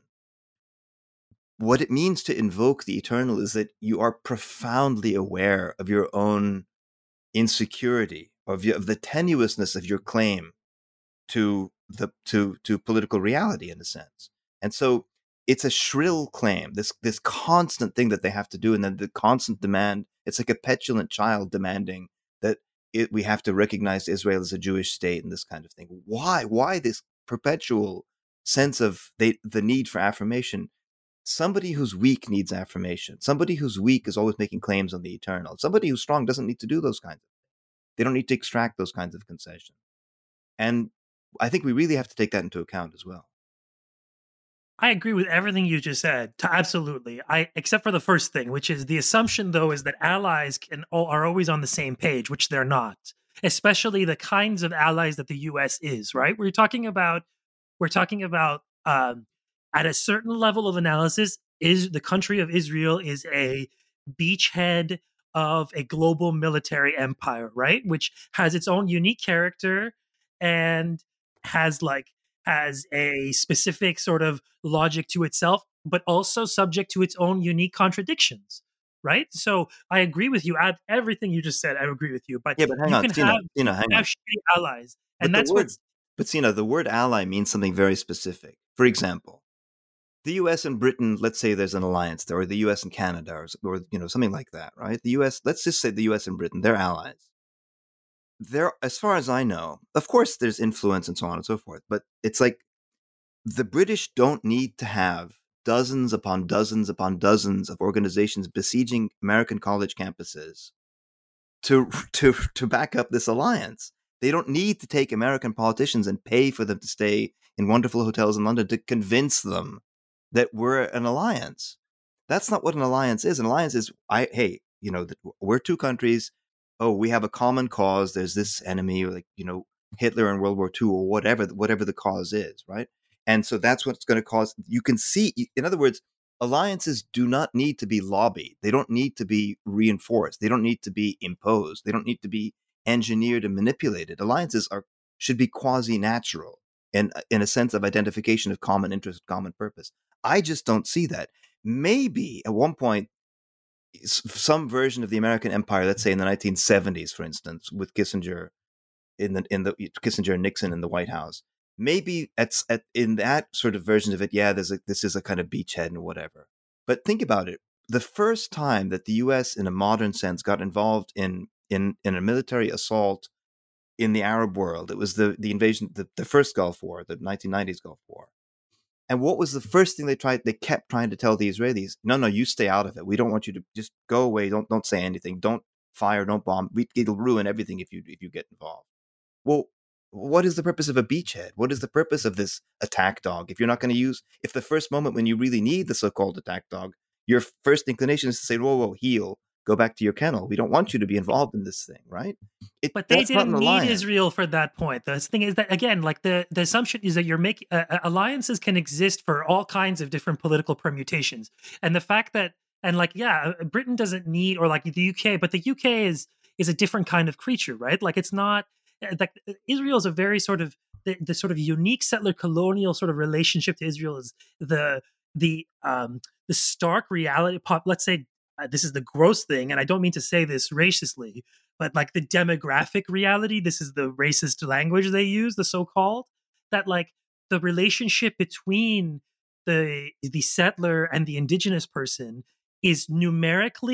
What it means to invoke the eternal is that you are profoundly aware of your own insecurity, of, your, of the tenuousness of your claim to the to to political reality, in a sense. And so it's a shrill claim, this this constant thing that they have to do, and then the constant demand. It's like a petulant child demanding that it, we have to recognize Israel as a Jewish state and this kind of thing. Why? Why this perpetual sense of they, the need for affirmation? Somebody who's weak needs affirmation. Somebody who's weak is always making claims on the eternal. Somebody who's strong doesn't need to do those kinds of things. They don't need to extract those kinds of concessions. And I think we really have to take that into account as well. I agree with everything you just said. To absolutely. I except for the first thing, which is the assumption, though, is that allies can are always on the same page, which they're not. Especially the kinds of allies that the U S is. Right? We're talking about. We're talking about. Um, At a certain level of analysis, is the country of Israel is a beachhead of a global military empire, right? Which has its own unique character and has like has a specific sort of logic to itself, but also subject to its own unique contradictions, right? So I agree with you. At everything you just said, I agree with you. But yeah, but hang you on, can Sina, have Sina, you hang can have on. shitty allies, and but that's the word, what's. But Sina, the word ally means something very specific. For example, the U S and Britain, let's say there's an alliance there, or the U S and Canada, or, or you know something like that, right? The U S, let's just say the U S and Britain, they're allies. They're, as far as I know, of course, there's influence and so on and so forth, but it's like the British don't need to have dozens upon dozens upon dozens of organizations besieging American college campuses to to to back up this alliance. They don't need to take American politicians and pay for them to stay in wonderful hotels in London to convince them that we're an alliance. That's not what an alliance is. An alliance is, I hey, you know, we're two countries. Oh, we have a common cause. There's this enemy, like, you know, Hitler in World War Two, or whatever, whatever the cause is, right? And so that's what's going to cause. You can see, in other words, alliances do not need to be lobbied. They don't need to be reinforced. They don't need to be imposed. They don't need to be engineered and manipulated. Alliances are should be quasi-natural in in a sense of identification of common interest, common purpose. I just don't see that. Maybe at one point, some version of the American empire, let's say in the nineteen seventies, for instance, with Kissinger in the in the Kissinger and Nixon in the White House, maybe at, at in that sort of version of it, yeah, there's a, this is a kind of beachhead and whatever. But think about it: the first time that the U S, in a modern sense, got involved in in in a military assault in the Arab world, it was the the invasion, the, the first Gulf War, the nineteen nineties Gulf War. And what was the first thing they tried? They kept trying to tell the Israelis, "No, no, you stay out of it. We don't want you to just go away. Don't don't say anything. Don't fire. Don't bomb. We, it'll ruin everything if you if you get involved." Well, what is the purpose of a beachhead? What is the purpose of this attack dog? If you're not going to use, if the first moment when you really need the so-called attack dog, your first inclination is to say, "Whoa, whoa, heel, go back to your kennel. We don't want you to be involved in this thing," right? It, But they that's not an didn't need alliance. Israel for that point. The thing is that, again, like the, the assumption is that you're making uh, uh, alliances can exist for all kinds of different political permutations, and the fact that and like yeah, uh, Britain doesn't need, or like the U K, but the U K is is a different kind of creature, right? Like it's not uh, like Israel is a very sort of the, the sort of unique settler colonial sort of relationship to Israel is the the um the stark reality pop. Let's say uh, this is the gross thing, and I don't mean to say this racistly, but like the demographic reality, this is the racist language they use, the so-called, that like the relationship between the the settler and the indigenous person is numerically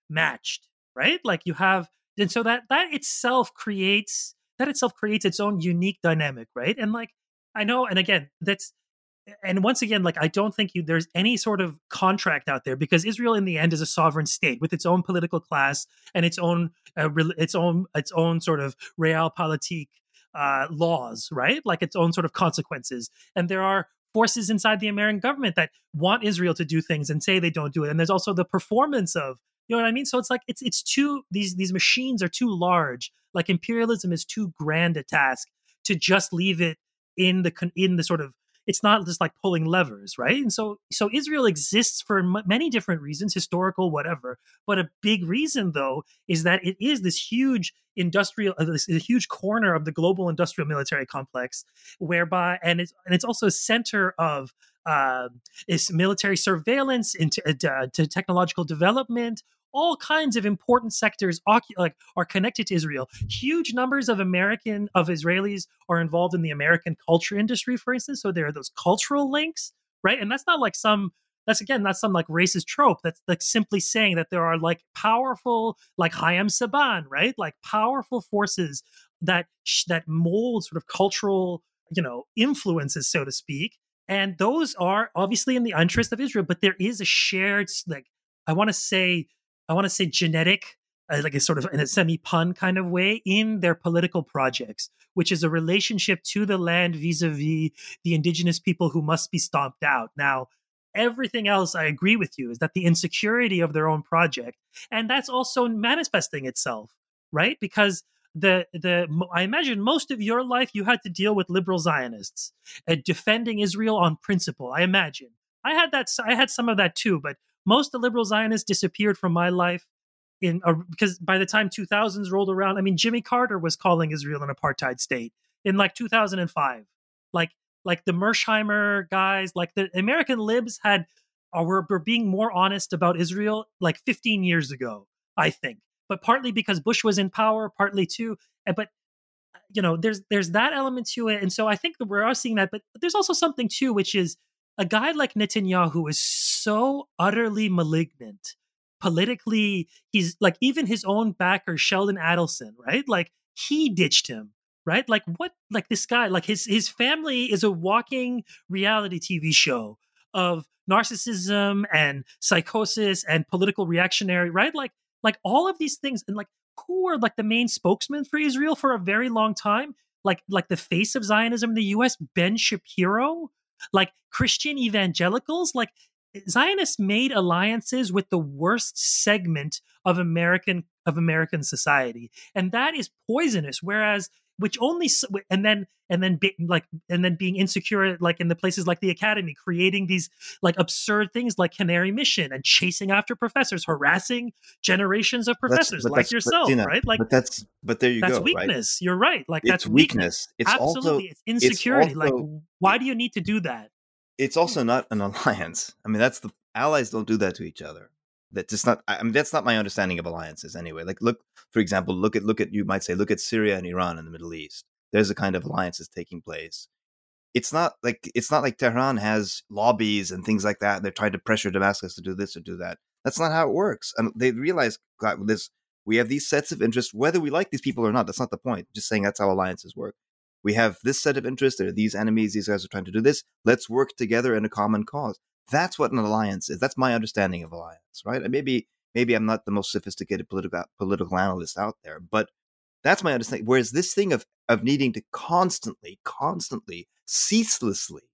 matched, right? Like you have, and so that that itself creates that itself creates its own unique dynamic, right? And like I know, and again, that's and once again, like I don't think you there's any sort of contract out there because Israel, in the end, is a sovereign state with its own political class and its own uh, its own its own sort of realpolitik uh, laws, right? Like its own sort of consequences. And there are forces inside the American government that want Israel to do things and say they don't do it. And there's also the performance of, you know what I mean? So it's like it's it's too these these machines are too large. Like imperialism is too grand a task to just leave it in the in the sort of it's not just like pulling levers, right? And so so Israel exists for m- many different reasons, historical, whatever. But a big reason, though, is that it is this huge industrial, uh, this a huge corner of the global industrial military complex, whereby and it's and it's also a center of uh, is military surveillance into uh, to technological development. All kinds of important sectors like are connected to Israel. Huge numbers of American of Israelis are involved in the American culture industry, for instance. So there are those cultural links, right? And that's not like some that's again not some like racist trope. That's like simply saying that there are like powerful, like Hayam Saban, right? Like powerful forces that that mold sort of cultural, you know, influences, so to speak. And those are obviously in the interest of Israel, but there is a shared, like I want to say, I want to say genetic, uh, like a sort of in a semi pun kind of way in their political projects, which is a relationship to the land vis-a-vis the indigenous people who must be stomped out. Now, everything else I agree with you is that the insecurity of their own project, and that's also manifesting itself, right? Because the the I imagine most of your life you had to deal with liberal Zionists uh, defending Israel on principle. I imagine I had that. I had some of that too, but most of the liberal Zionists disappeared from my life in uh, because by the time two thousands rolled around, I mean Jimmy Carter was calling Israel an apartheid state in like two thousand five. Like like the Mersheimer guys, like the American libs had uh, were, were being more honest about Israel like fifteen years ago, I think. But partly because Bush was in power, partly too. But you know, there's there's that element to it, and so I think that we're seeing that. But there's also something too, which is a guy like Netanyahu is so utterly malignant politically. He's like even his own backer, Sheldon Adelson, right? Like he ditched him, right? Like what? Like this guy, like his his family is a walking reality T V show of narcissism and psychosis and political reactionary, right? Like like all of these things, and like who were like the main spokesman for Israel for a very long time, like like the face of Zionism in the U S, Ben Shapiro, like Christian evangelicals, like Zionists made alliances with the worst segment of American of American society, and that is poisonous. Whereas, which only and then and then be, like and then being insecure, like in the places like the academy, creating these like absurd things like Canary Mission and chasing after professors, harassing generations of That's professors but like that's but yourself, Tina, right? Like but that's but there you that's go, right? weakness. You're right. Like It's that's weakness. weakness. It's also Absolutely, it's it's insecurity. Like, also why do you need to do that? it's also not an alliance. I mean, that's the allies don't do that to each other. That's just not. I mean, that's not my understanding of alliances anyway. Like, look, for example, look at look at you might say look at Syria and Iran in the Middle East. There's a kind of alliances taking place. It's not like it's not like Tehran has lobbies and things like that. And they're trying to pressure Damascus to do this or do that. That's not how it works. And they realize God, this we have these sets of interests, whether we like these people or not. That's not the point. Just saying that's how alliances work. We have this set of interests. There are these enemies. These guys are trying to do this. Let's work together in a common cause. That's what an alliance is. That's my understanding of alliance, right? And maybe maybe I'm not the most sophisticated political political analyst out there, but that's my understanding. Whereas this thing of of needing to constantly, constantly, ceaselessly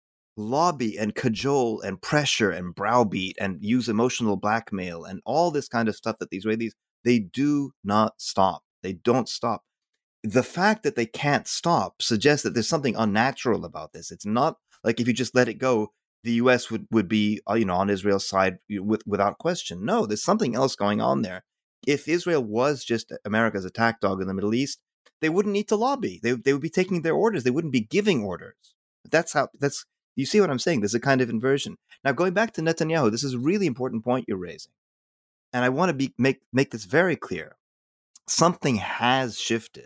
lobby and cajole and pressure and browbeat and use emotional blackmail and all this kind of stuff that these Israelis, they do not stop. They don't stop. The fact that they can't stop suggests that there's something unnatural about this. It's not like if you just let it go, the U S would, would be, you know, on Israel's side with, without question. No, there's something else going on there. If Israel was just America's attack dog in the Middle East, they wouldn't need to lobby. They, they would be taking their orders. They wouldn't be giving orders. That's how, that's, you see what I'm saying? There's a kind of inversion. Now, going back to Netanyahu, this is a really important point you're raising. And I want to be make make this very clear. Something has shifted,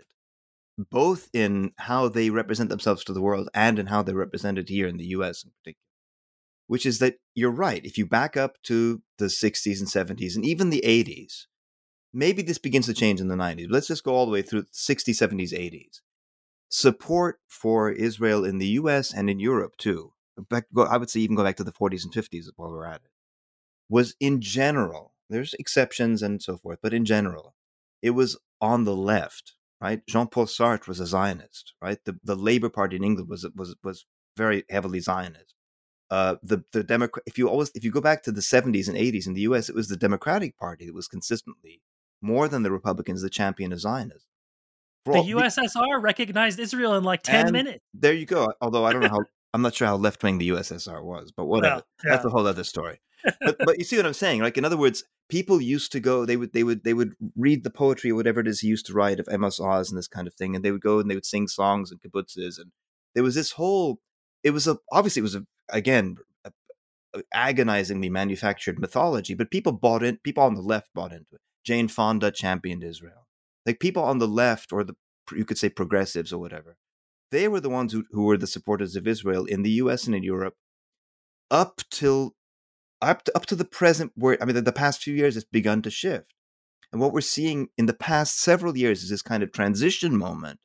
both in how they represent themselves to the world and in how they're represented here in the U S in particular. which is that you're right. If you back up to the sixties and seventies and even the eighties, maybe this begins to change in the nineties, but let's just go all the way through the sixties, seventies, eighties. Support for Israel in the U S and in Europe too, back, I would say even go back to the forties and fifties while we're at it, was in general, there's exceptions and so forth, but in general, it was on the left, right? Jean-Paul Sartre was a Zionist, right? The the Labour Party in England was was was very heavily Zionist. Uh, the the Democrat, if you always if you go back to the seventies and eighties in the U S, it was the Democratic Party that was consistently, more than the Republicans, the champion of Zionism. For The all, U S S R recognized Israel in like ten and minutes. there you go. Although I don't know how, I'm not sure how left wing the U S S R was, but whatever. Well, yeah. That's a whole other story. But but you see what I'm saying? Like, in other words, people used to go. They would they would they would read the poetry or whatever it is he used to write of Amos Oz and this kind of thing, and they would go and they would sing songs and kibbutzes, and there was this whole. It was a obviously it was a again a, a agonizingly manufactured mythology, but people bought in. People on the left bought into it. Jane Fonda championed Israel. Like, people on the left, or the you could say progressives or whatever, they were the ones who, who were the supporters of Israel in the U S and in Europe up till up to, up to the present, where I mean the, the past few years it's begun to shift. And what we're seeing in the past several years is this kind of transition moment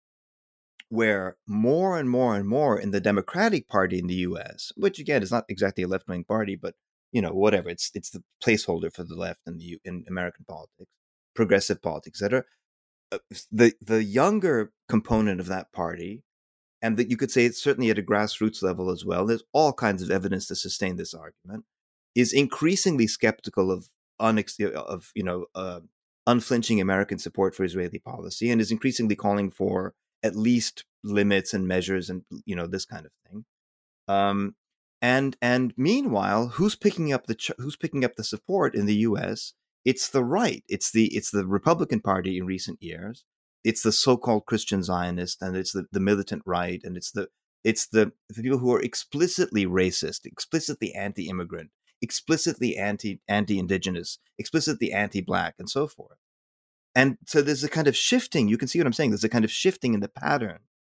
where more and more and more in the Democratic Party in the U S, which again is not exactly a left-wing party, but you know, whatever, it's it's the placeholder for the left in the in American politics, progressive politics, et cetera. Uh, the the younger component of that party, and that you could say it's certainly at a grassroots level as well, there's all kinds of evidence to sustain this argument, is increasingly skeptical of unex- of you know uh, unflinching American support for Israeli policy, and is increasingly calling for at least limits and measures and you know this kind of thing. Um, and and meanwhile, who's picking up the ch- who's picking up the support in the U S? It's the right. It's the it's the Republican Party in recent years. It's the so-called Christian Zionist, and it's the, the militant right, and it's the it's the, the people who are explicitly racist, explicitly anti-immigrant, explicitly anti anti-indigenous, explicitly anti-black, and so forth. And so there's a kind of shifting. You can see what I'm saying. There's a kind of shifting in the pattern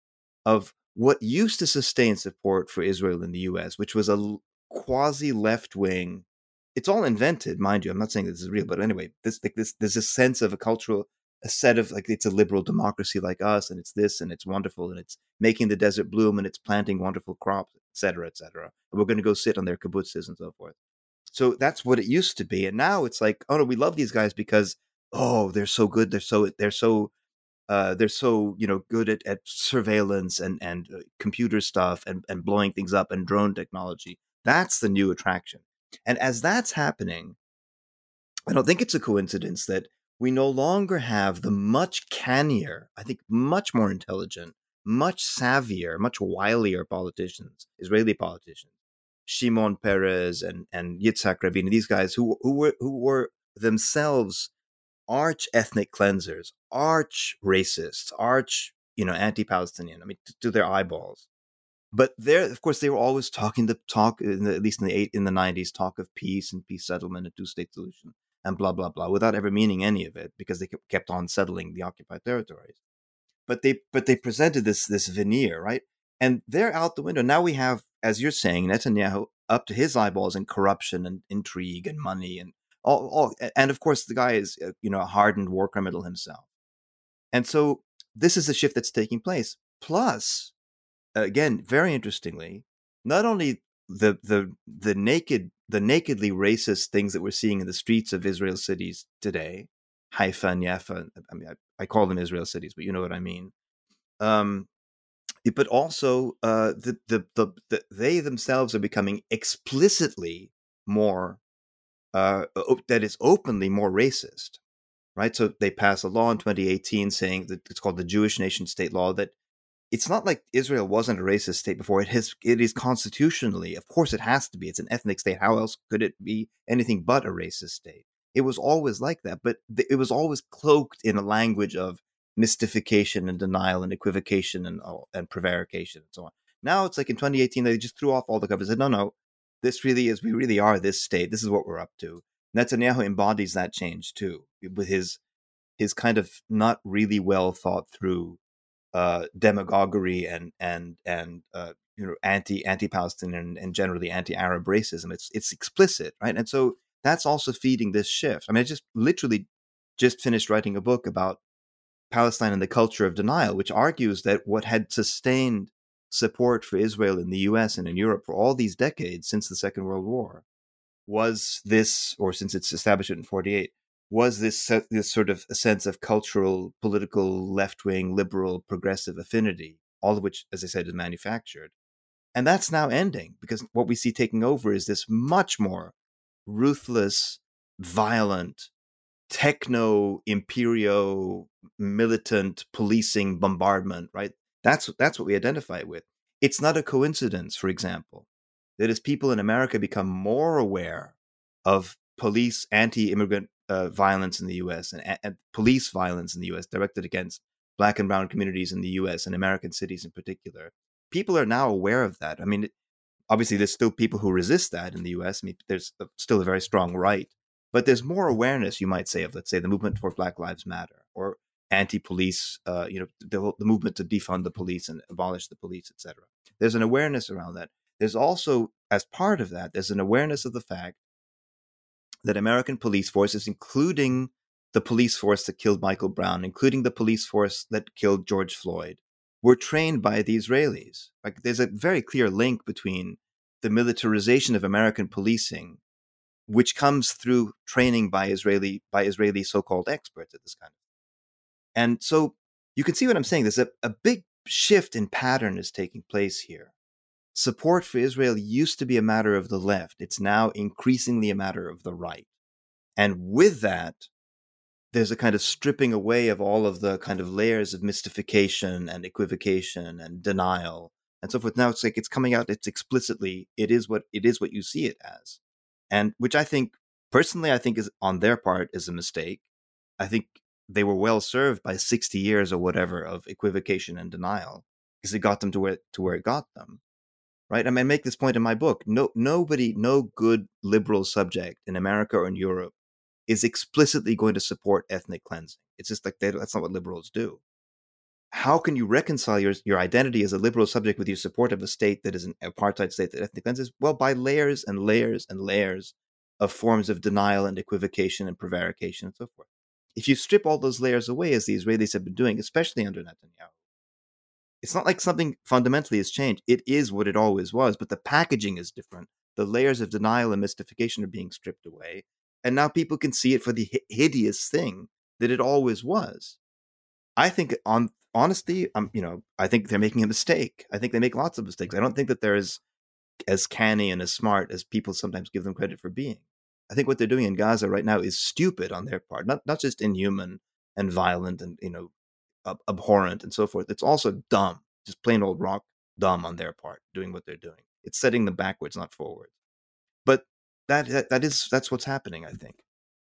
of what used to sustain support for Israel in the U S, which was a quasi left wing. It's all invented, mind you. I'm not saying this is real, but anyway, this like this there's a sense of a cultural, a set of like it's a liberal democracy like us, and it's this, and it's wonderful, and it's making the desert bloom, and it's planting wonderful crops, et cetera, et cetera. And we're going to go sit on their kibbutzes and so forth. So that's what it used to be, and now it's like, oh no, we love these guys because oh they're so good, they're so they're so uh, they're so you know good at, at surveillance and and uh, computer stuff and and blowing things up and drone technology. That's the new attraction. And as that's happening, I don't think it's a coincidence that we no longer have the much cannier, I think much more intelligent, much savvier, much wilier politicians, Israeli politicians, Shimon Peres and, and Yitzhak Rabin, these guys who who were who were themselves arch ethnic cleansers, arch racists, arch you know anti-Palestinian. I mean, to, to their eyeballs. But there, of course, they were always talking the talk, in the, at least in the eight, in the nineties, talk of peace and peace settlement and two-state solution and blah blah blah, without ever meaning any of it, because they kept on settling the occupied territories. But they, but they presented this this veneer, right? And they're out the window now. We have, as you're saying, Netanyahu up to his eyeballs in corruption and intrigue and money and all, all and of course, the guy is you know a hardened war criminal himself. And so this is a shift that's taking place. Plus, again, very interestingly, not only the the the naked the nakedly racist things that we're seeing in the streets of Israel cities today, Haifa and Jaffa. I mean, I, I call them Israel cities, but you know what I mean. Um, but also, uh, the, the the the they themselves are becoming explicitly more uh, that is openly more racist, right? So they passed a law in twenty eighteen saying that it's called the Jewish Nation State Law that. It's not like Israel wasn't a racist state before. It has, it is constitutionally, of course, it has to be. It's an ethnic state. How else could it be anything but a racist state? It was always like that, but th- it was always cloaked in a language of mystification and denial and equivocation and uh, and prevarication and so on. Now it's like in twenty eighteen they just threw off all the covers and said, no, no, this really is. We really are this state. This is what we're up to. Netanyahu embodies that change too, with his his kind of not really well thought through. Uh, demagoguery and and and uh, you know, anti anti Palestinian and generally anti Arab racism. It's it's explicit, right? And so that's also feeding this shift. I mean, I just literally just finished writing a book about Palestine and the culture of denial, which argues that what had sustained support for Israel in the U S and in Europe for all these decades since the Second World War was this, or since its establishment in forty-eight, was this this sort of a sense of cultural, political, left-wing, liberal, progressive affinity, all of which, as I said, is manufactured. And that's now ending, because what we see taking over is this much more ruthless, violent, techno-imperio militant policing bombardment, right? That's that's what we identify with. It's not a coincidence, for example, that as people in America become more aware of police anti-immigrant uh, violence in the U S and, and police violence in the U S directed against Black and brown communities in the U S and American cities in particular, people are now aware of that. I mean, obviously, there's still people who resist that in the U S. I mean, there's still a very strong right, but there's more awareness, you might say, of, let's say, the movement for Black Lives Matter or anti-police, uh, you know, the, the movement to defund the police and abolish the police, et cetera. There's an awareness around that. There's also, as part of that, there's an awareness of the fact that American police forces, including the police force that killed Michael Brown, including the police force that killed George Floyd, were trained by the Israelis. Like, there's a very clear link between the militarization of American policing, which comes through training by Israeli by Israeli so-called experts at this kind of thing. And so you can see what I'm saying. There's a, a big shift in pattern is taking place here. Support for Israel used to be a matter of the left. It's now increasingly a matter of the right. And with that, there's a kind of stripping away of all of the kind of layers of mystification and equivocation and denial and so forth. Now it's like it's coming out, it's explicitly, it is what it is what you see it as. And which I think, personally, I think is on their part is a mistake. I think they were well served by sixty years or whatever of equivocation and denial, because it got them to where to where it got them. Right? I mean, I make this point in my book. No, nobody, no good liberal subject in America or in Europe is explicitly going to support ethnic cleansing. It's just like they, that's not what liberals do. How can you reconcile your, your identity as a liberal subject with your support of a state that is an apartheid state that ethnic cleanses? Well, by layers and layers and layers of forms of denial and equivocation and prevarication and so forth. If you strip all those layers away, as the Israelis have been doing, especially under Netanyahu, it's not like something fundamentally has changed. It is what it always was, but the packaging is different. The layers of denial and mystification are being stripped away. And now people can see it for the hideous thing that it always was. I think, on honestly, um, you know, I think they're making a mistake. I think they make lots of mistakes. I don't think that they're as, as canny and as smart as people sometimes give them credit for being. I think what they're doing in Gaza right now is stupid on their part, not not just inhuman and violent and, you know, ab- abhorrent and so forth. It's also dumb, just plain old rock dumb on their part, doing what they're doing. It's setting them backwards, not forward. But that that, that is that's what's happening, I think.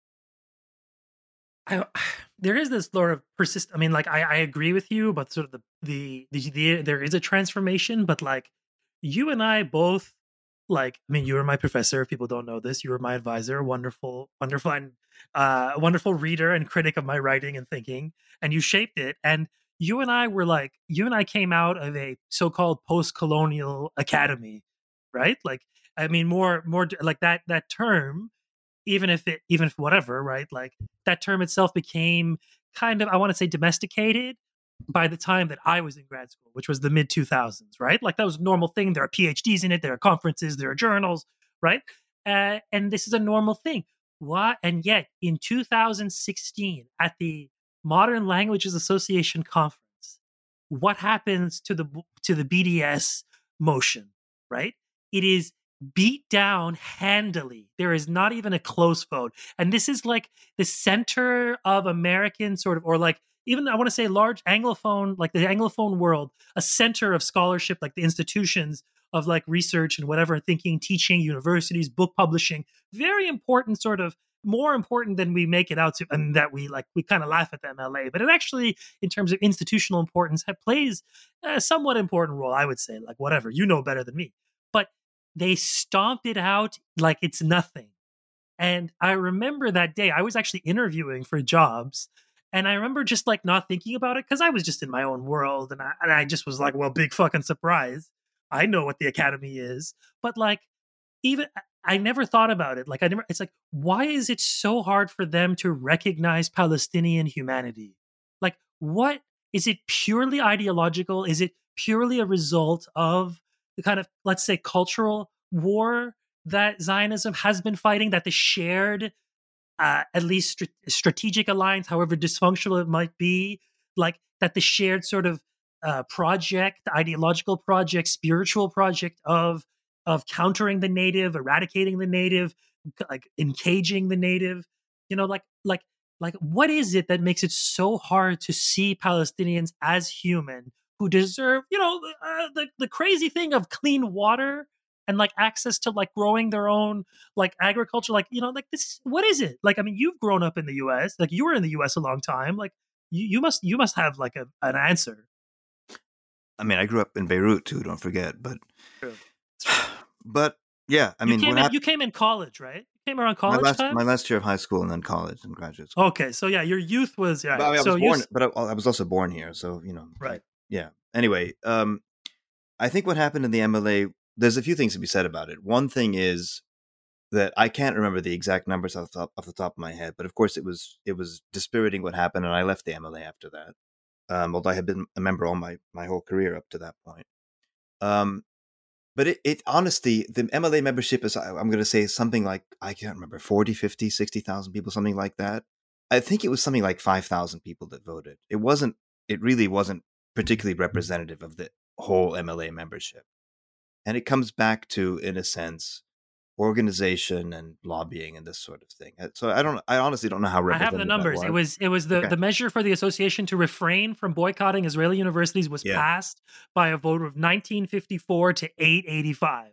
I, there is this sort of persist. I mean, like I, I agree with you, but sort of the, the the the there is a transformation. But like you and I both, like, I mean, you were my professor. If people don't know this, you were my advisor. Wonderful, wonderful, and uh, wonderful reader and critic of my writing and thinking, and you shaped it. And you and I were like, you and I came out of a so-called post-colonial academy, right? Like, I mean, more more like that that term. Even if it, even if whatever, right? Like that term itself became kind of, I want to say, domesticated by the time that I was in grad school, which was the mid two thousands, right? Like that was a normal thing. There are PhDs in it, there are conferences, there are journals, right? Uh, and this is a normal thing. What? And yet, in two thousand sixteen, at the Modern Languages Association conference, what happens to the to the B D S motion, right? It is beat down handily. There is not even a close vote. And this is like the center of American sort of, or like even I want to say large Anglophone, like the Anglophone world, a center of scholarship, like the institutions of like research and whatever, thinking, teaching, universities, book publishing, very important, sort of more important than we make it out to, and that we like, we kind of laugh at the M L A, but it actually, in terms of institutional importance, it plays a somewhat important role, I would say, like whatever, you know better than me. But they stomped it out like it's nothing. And I remember that day, I was actually interviewing for jobs. And I remember just like not thinking about it because I was just in my own world. And I, and I just was like, well, big fucking surprise. I know what the academy is, but like even I never thought about it. Like I never. It's like why is it so hard for them to recognize Palestinian humanity? Like what is it purely ideological? Is it purely a result of the kind of let's say cultural war that Zionism has been fighting? That the shared uh, at least str- strategic alliance, however dysfunctional it might be, like that the shared sort of uh, project, ideological project, spiritual project of of countering the native, eradicating the native, like encaging the native, you know, like like like what is it that makes it so hard to see Palestinians as human who deserve, you know, uh, the the crazy thing of clean water and like access to like growing their own like agriculture, like you know, like this. What is it? Like, I mean, you've grown up in the U S. Like, you were in the U S a long time. Like, you, you must you must have like a, an answer. I mean, I grew up in Beirut too. Don't forget, but True. It's true. but yeah, I You mean, came what in. happened? You came in college, right? You came around My college last time. my last year of high school and then college and graduate school. Okay, so yeah, your youth was But right. I, mean, I was So you born, but I, I was also born here, so you know, I, right. yeah. Anyway, um, I think what happened in the M L A. There's a few things to be said about it. One thing is that I can't remember the exact numbers off the top, off the top of my head, but of course it was it was dispiriting what happened, and I left the M L A after that. Um, although I had been a member all my my whole career up to that point. Um, but it, it honestly, the M L A membership is, I- I'm going to say something like, I can't remember, forty, fifty, sixty thousand people, something like that. I think it was something like five thousand people that voted. It wasn't, it really wasn't particularly representative of the whole M L A membership. And it comes back to, in a sense, organization and lobbying and this sort of thing. Uh, So I don't, I honestly don't know how I have the representative that numbers. It was. was it was the Okay. the measure for the association to refrain from boycotting Israeli universities was Yeah. passed by a vote of nineteen fifty-four to eight eighty-five.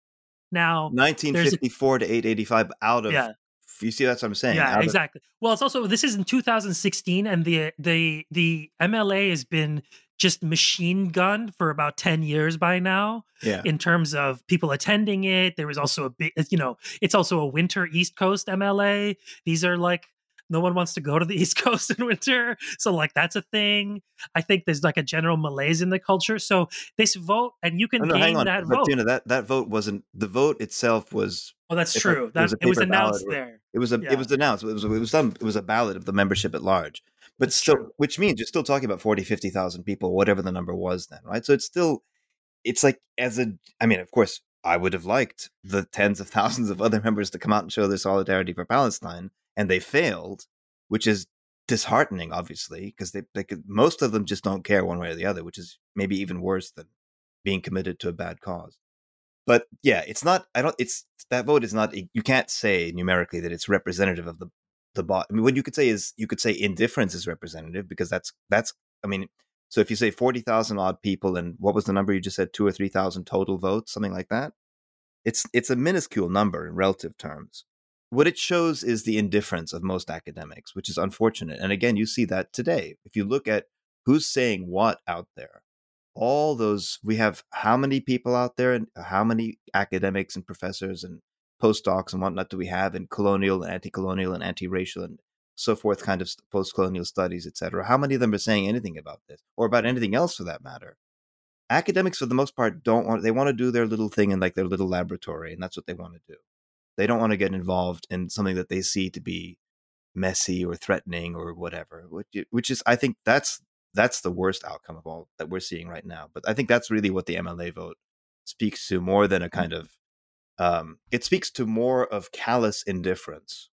Now there's a nineteen fifty-four to eight eighty-five out of, yeah. you see, that's what I'm saying. Yeah, Out of, exactly. Well, it's also this is in two thousand sixteen, and the the the M L A has been just machine gunned for about ten years by now yeah. in terms of people attending it. There was also a big, you know, it's also a winter East Coast M L A. These are like no one wants to go to the East Coast in winter, so like that's a thing. I think there's like a general malaise in the culture. So this vote, and you Oh can no, hang gain on. that But vote. Tuna, that that vote wasn't, the vote itself was, Oh, that's if I, true. it was That a it was paper ballot. announced Or, there. it was a it Yeah, was announced. It was it was done. It was a ballot of the membership at large. But that's still, true. which means you're still talking about forty, fifty thousand people, whatever the number was then, right? So it's still, it's like, as a, I mean, of course, I would have liked the tens of thousands of other members to come out and show their solidarity for Palestine, and they failed, which is disheartening, obviously, because they, they could, most of them just don't care one way or the other, which is maybe even worse than being committed to a bad cause. But yeah, it's not, I don't, it's, that vote is not, you can't say numerically that it's representative of the, the bot. I mean, what you could say is, you could say indifference is representative, because that's, that's, I mean, so if you say forty thousand odd people, and what was the number you just said, two or three thousand total votes, something like that, it's it's a minuscule number in relative terms. What it shows is the indifference of most academics, which is unfortunate. And again, you see that today. If you look at who's saying what out there, all those, we have how many people out there, and how many academics and professors and postdocs and whatnot do we have in colonial and anti-colonial and anti-racial and so forth kind of post-colonial studies, et cetera. How many of them are saying anything about this, or about anything else for that matter? Academics, for the most part, don't want, they want to do their little thing in like their little laboratory, and that's what they want to do. They don't want to get involved in something that they see to be messy or threatening or whatever, which, which is, I think that's that's the worst outcome of all that we're seeing right now. But I think that's really what the M L A vote speaks to, more than a kind of, um, it speaks to more of callous indifference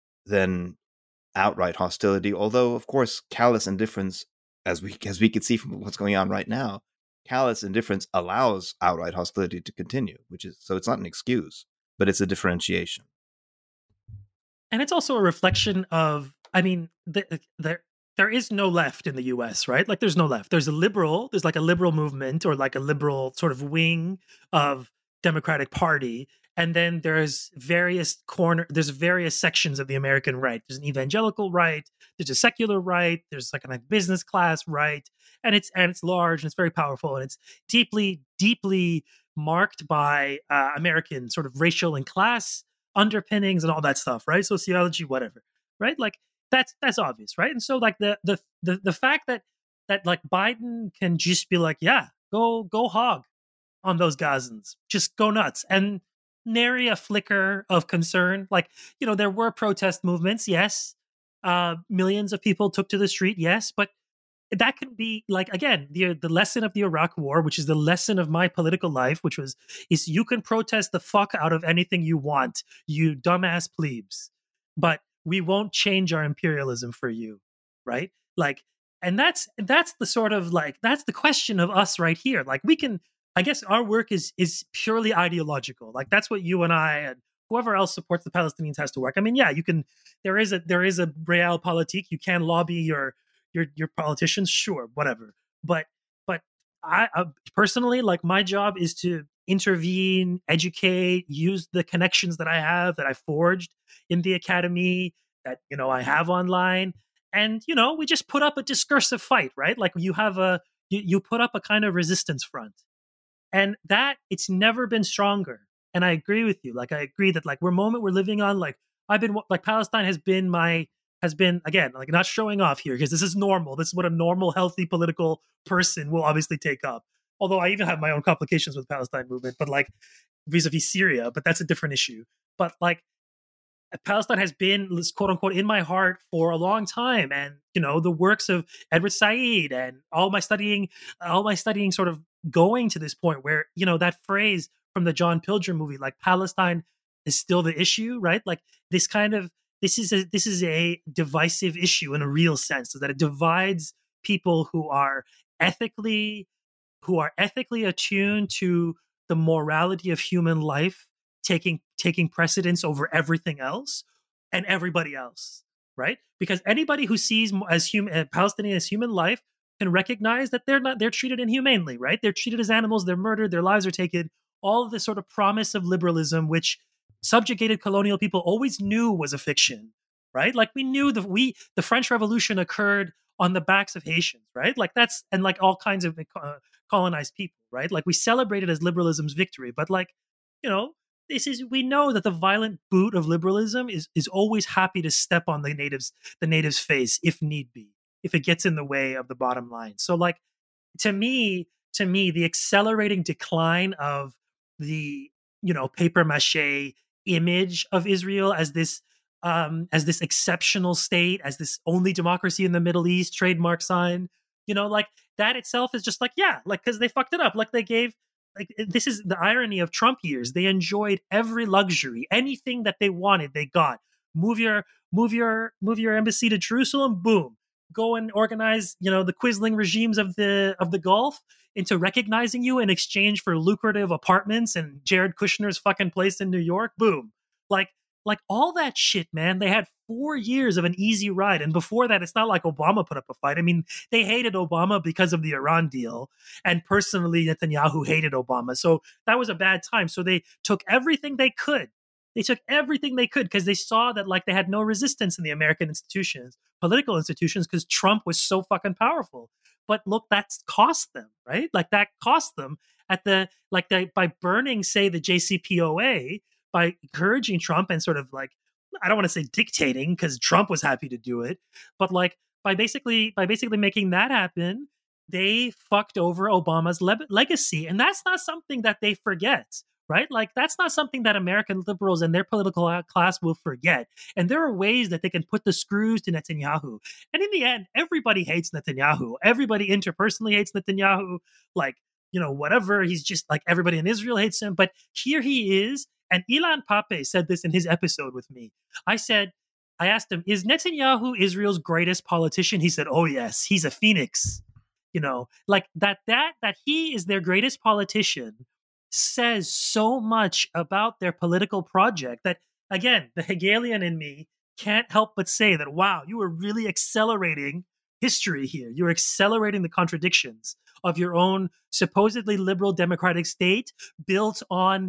than outright hostility. Although, of course, callous indifference, as we as we can see from what's going on right now, callous indifference allows outright hostility to continue, which is, so it's not an excuse, but it's a differentiation. And it's also a reflection of, I mean, the, there there is no left in the U S, right? Like, there's no left. There's a liberal, there's like a liberal movement, or like a liberal sort of wing of Democratic Party, and then there's various corner, there's various sections of the American right. There's an evangelical right, there's a secular right, there's like a like business class right, and it's and it's large and it's very powerful, and it's deeply, deeply marked by uh, American sort of racial and class underpinnings and all that stuff, right? Sociology, whatever, right? Like that's that's obvious, right? And so like the the the, the fact that that like Biden can just be like, yeah, go go hog on those Gazans. Just go nuts. And nary a flicker of concern. Like, you know, there were protest movements, yes. Uh, millions of people took to the street, yes. But that can be like, again, the the lesson of the Iraq War, which is the lesson of my political life, which was is you can protest the fuck out of anything you want, you dumbass plebes, but we won't change our imperialism for you, right? Like, and that's that's the sort of like that's the question of us right here. Like, we can, I guess, our work is is purely ideological. Like, that's what you and I and whoever else supports the Palestinians has to work. I mean, yeah, you can. There is a there is a realpolitik. You can lobby your your your politicians, sure, whatever. But but I, I personally, like, my job is to intervene, educate, use the connections that I have, that I forged in the academy, that, you know, I have online, and, you know, we just put up a discursive fight, right? Like, you have a you, you put up a kind of resistance front, and that it's never been stronger. And I agree with you. Like, I agree that, like, we're moment we're living on. Like, I've been like Palestine has been my has been, again, like, not showing off here, because this is normal. This is what a normal, healthy political person will obviously take up. Although I even have my own complications with the Palestine movement, but like vis-a-vis Syria, but that's a different issue. But like, Palestine has been, quote unquote, in my heart for a long time. And, you know, the works of Edward Said and all my studying, all my studying sort of going to this point where, you know, that phrase from the John Pilger movie, like, Palestine is still the issue, right? Like, this kind of, this is a, this is a divisive issue in a real sense, so that it divides people who are ethically, who are ethically attuned to the morality of human life taking taking precedence over everything else, and everybody else, right? Because anybody who sees as human uh, Palestinian as human life can recognize that they're not they're treated inhumanely, right? They're treated as animals, they're murdered, their lives are taken. All of this sort of promise of liberalism, which subjugated colonial people always knew was a fiction, right? Like, we knew that we the French Revolution occurred on the backs of Haitians, right? Like, that's, and like all kinds of uh, colonized people, right? Like, we celebrate it as liberalism's victory, but like, you know, this is, we know that the violent boot of liberalism is is always happy to step on the natives the natives' face if need be, if it gets in the way of the bottom line. So like, to me, to me, the accelerating decline of the, you know, paper mache image of Israel as this um, as this exceptional state, as this only democracy in the Middle East trademark sign, you know, like, that itself is just like, yeah, like, because they fucked it up. Like, they gave, like, this is the irony of Trump years. They enjoyed every luxury, anything that they wanted, they got. Move your, move your, move your embassy to Jerusalem. Boom. Go and organize, you know, the Quisling regimes of the of the Gulf into recognizing you in exchange for lucrative apartments and Jared Kushner's fucking place in New York. Boom. Like, like all that shit, man. They had four years of an easy ride. And before that, it's not like Obama put up a fight. I mean, they hated Obama because of the Iran deal. And personally, Netanyahu hated Obama. So that was a bad time. So they took everything they could. They took everything they could because they saw that, like, they had no resistance in the American institutions, political institutions, because Trump was so fucking powerful. But look, that's cost them, right? Like, that cost them at the, like, they, by burning, say, the J C P O A, by encouraging Trump and sort of like, I don't want to say dictating, because Trump was happy to do it, but like, by basically, by basically making that happen, they fucked over Obama's le- legacy. And that's not something that they forget, right? Like, that's not something that American liberals and their political class will forget. And there are ways that they can put the screws to Netanyahu. And in the end, everybody hates Netanyahu. Everybody interpersonally hates Netanyahu. Like, you know, whatever. He's just like, everybody in Israel hates him. But here he is. And Ilan Pappé said this in his episode with me. I said, I asked him, is Netanyahu Israel's greatest politician? He said, oh, yes, he's a phoenix. You know, like that, that, that he is their greatest politician says so much about their political project that, again, the Hegelian in me can't help but say that, wow, you were really accelerating history here. You're accelerating the contradictions of your own supposedly liberal democratic state built on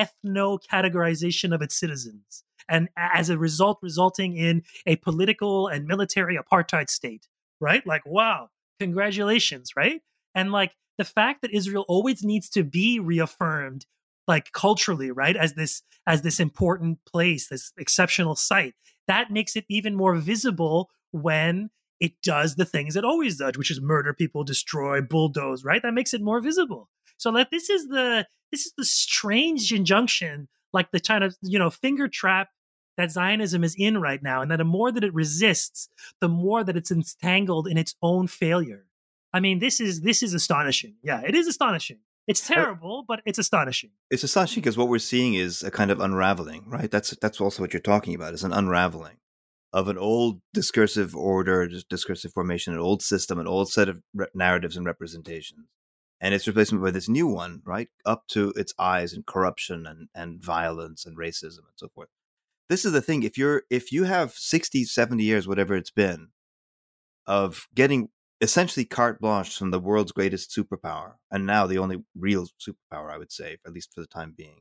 ethno-categorization of its citizens. And as a result, resulting in a political and military apartheid state, right? Like, wow, congratulations, right? And like, the fact that Israel always needs to be reaffirmed, like culturally, right, as this as this important place, this exceptional site, that makes it even more visible when it does the things it always does, which is murder people, destroy, bulldoze, right? That makes it more visible. So that this is the this is the strange injunction, like the China, you know, finger trap that Zionism is in right now, and that the more that it resists, the more that it's entangled in its own failure. I mean, this is this is astonishing. Yeah, it is astonishing. It's terrible, but it's astonishing. It's astonishing because what we're seeing is a kind of unraveling, right? That's that's also what you're talking about, is an unraveling of an old discursive order, discursive formation, an old system, an old set of re- narratives and representations. And its replacement by this new one, right? Up to its eyes in corruption and, and violence and racism and so forth. This is the thing. If you're if you have sixty, seventy years, whatever it's been, of getting essentially carte blanche from the world's greatest superpower, and now the only real superpower, I would say, at least for the time being,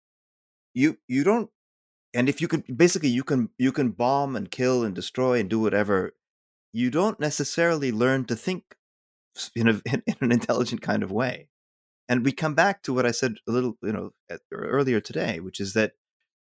you you don't, and if you can, basically you can you can bomb and kill and destroy and do whatever, you don't necessarily learn to think in, a, in an intelligent kind of way. And we come back to what I said a little, you know, earlier today, which is that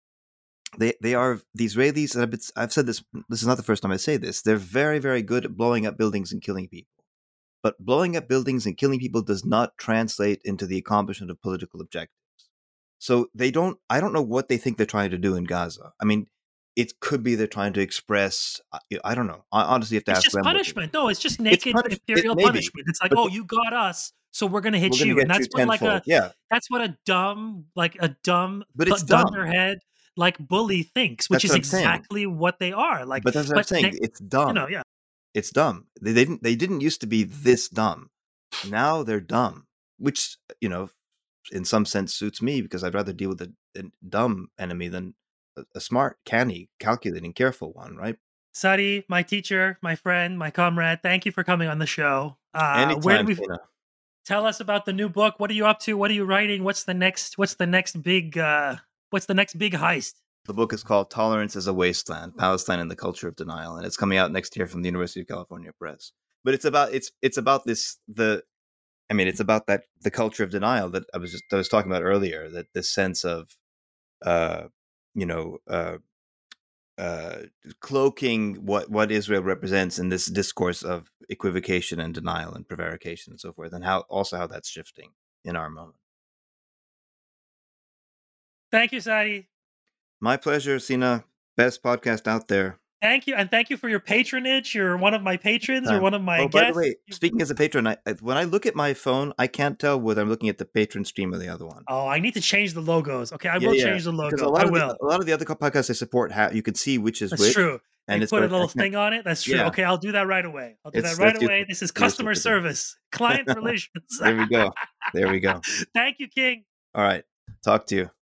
they they are the Israelis. And I've, been, I've said this. This is not the first time I say this. They're very, very good at blowing up buildings and killing people. But blowing up buildings and killing people does not translate into the accomplishment of political objectives. So they don't. I don't know what they think they're trying to do in Gaza. I mean, it could be they're trying to express. I don't know. I honestly have to it's ask just them. punishment. No, it's just naked it's punish- imperial it punishment. It's like, oh, you got us, so we're gonna hit we're you, gonna and that's you what like a yeah. That's what a dumb, like a dumb, but it's dumb. dunderhead like bully thinks, which that's is exactly saying. what they are. Like, but that's what but I'm saying. They, it's dumb. You know, yeah, it's dumb. They, they didn't. They didn't used to be this dumb. Now they're dumb, which, you know, in some sense suits me, because I'd rather deal with a, a dumb enemy than a, a smart, canny, calculating, careful one, right? Sadi, my teacher, my friend, my comrade, thank you for coming on the show. Uh, Anytime, where do we Tina. Tell us about the new book? What are you up to? What are you writing? What's the next? What's the next big? Uh, what's the next big heist? The book is called "Tolerance is a Wasteland: Palestine and the Culture of Denial," and it's coming out next year from the University of California Press. But it's about it's it's about this the. I mean, it's about that the culture of denial that I was just I was talking about earlier. That this sense of, uh, you know, uh, uh, cloaking what what Israel represents in this discourse of equivocation and denial and prevarication and so forth, and how also how that's shifting in our moment. Thank you, Sadi. My pleasure, Sina. Best podcast out there. Thank you, and thank you for your patronage. You're one of my patrons. You're one of my oh, guests. By the way, speaking as a patron, I, when I look at my phone, I can't tell whether I'm looking at the patron stream or the other one. Oh, I need to change the logos. Okay, I yeah, will yeah. change the logo. Because a lot I of will. The, a lot of the other podcasts I support, have, you can see which is That's which. true. And they it's put a like, little thing on it. That's true. Yeah. Okay, I'll do that right away. I'll do It's, that right that's away. useful. This is customer useful. service, client relations. There we go. There we go. Thank you, King. All right. Talk to you.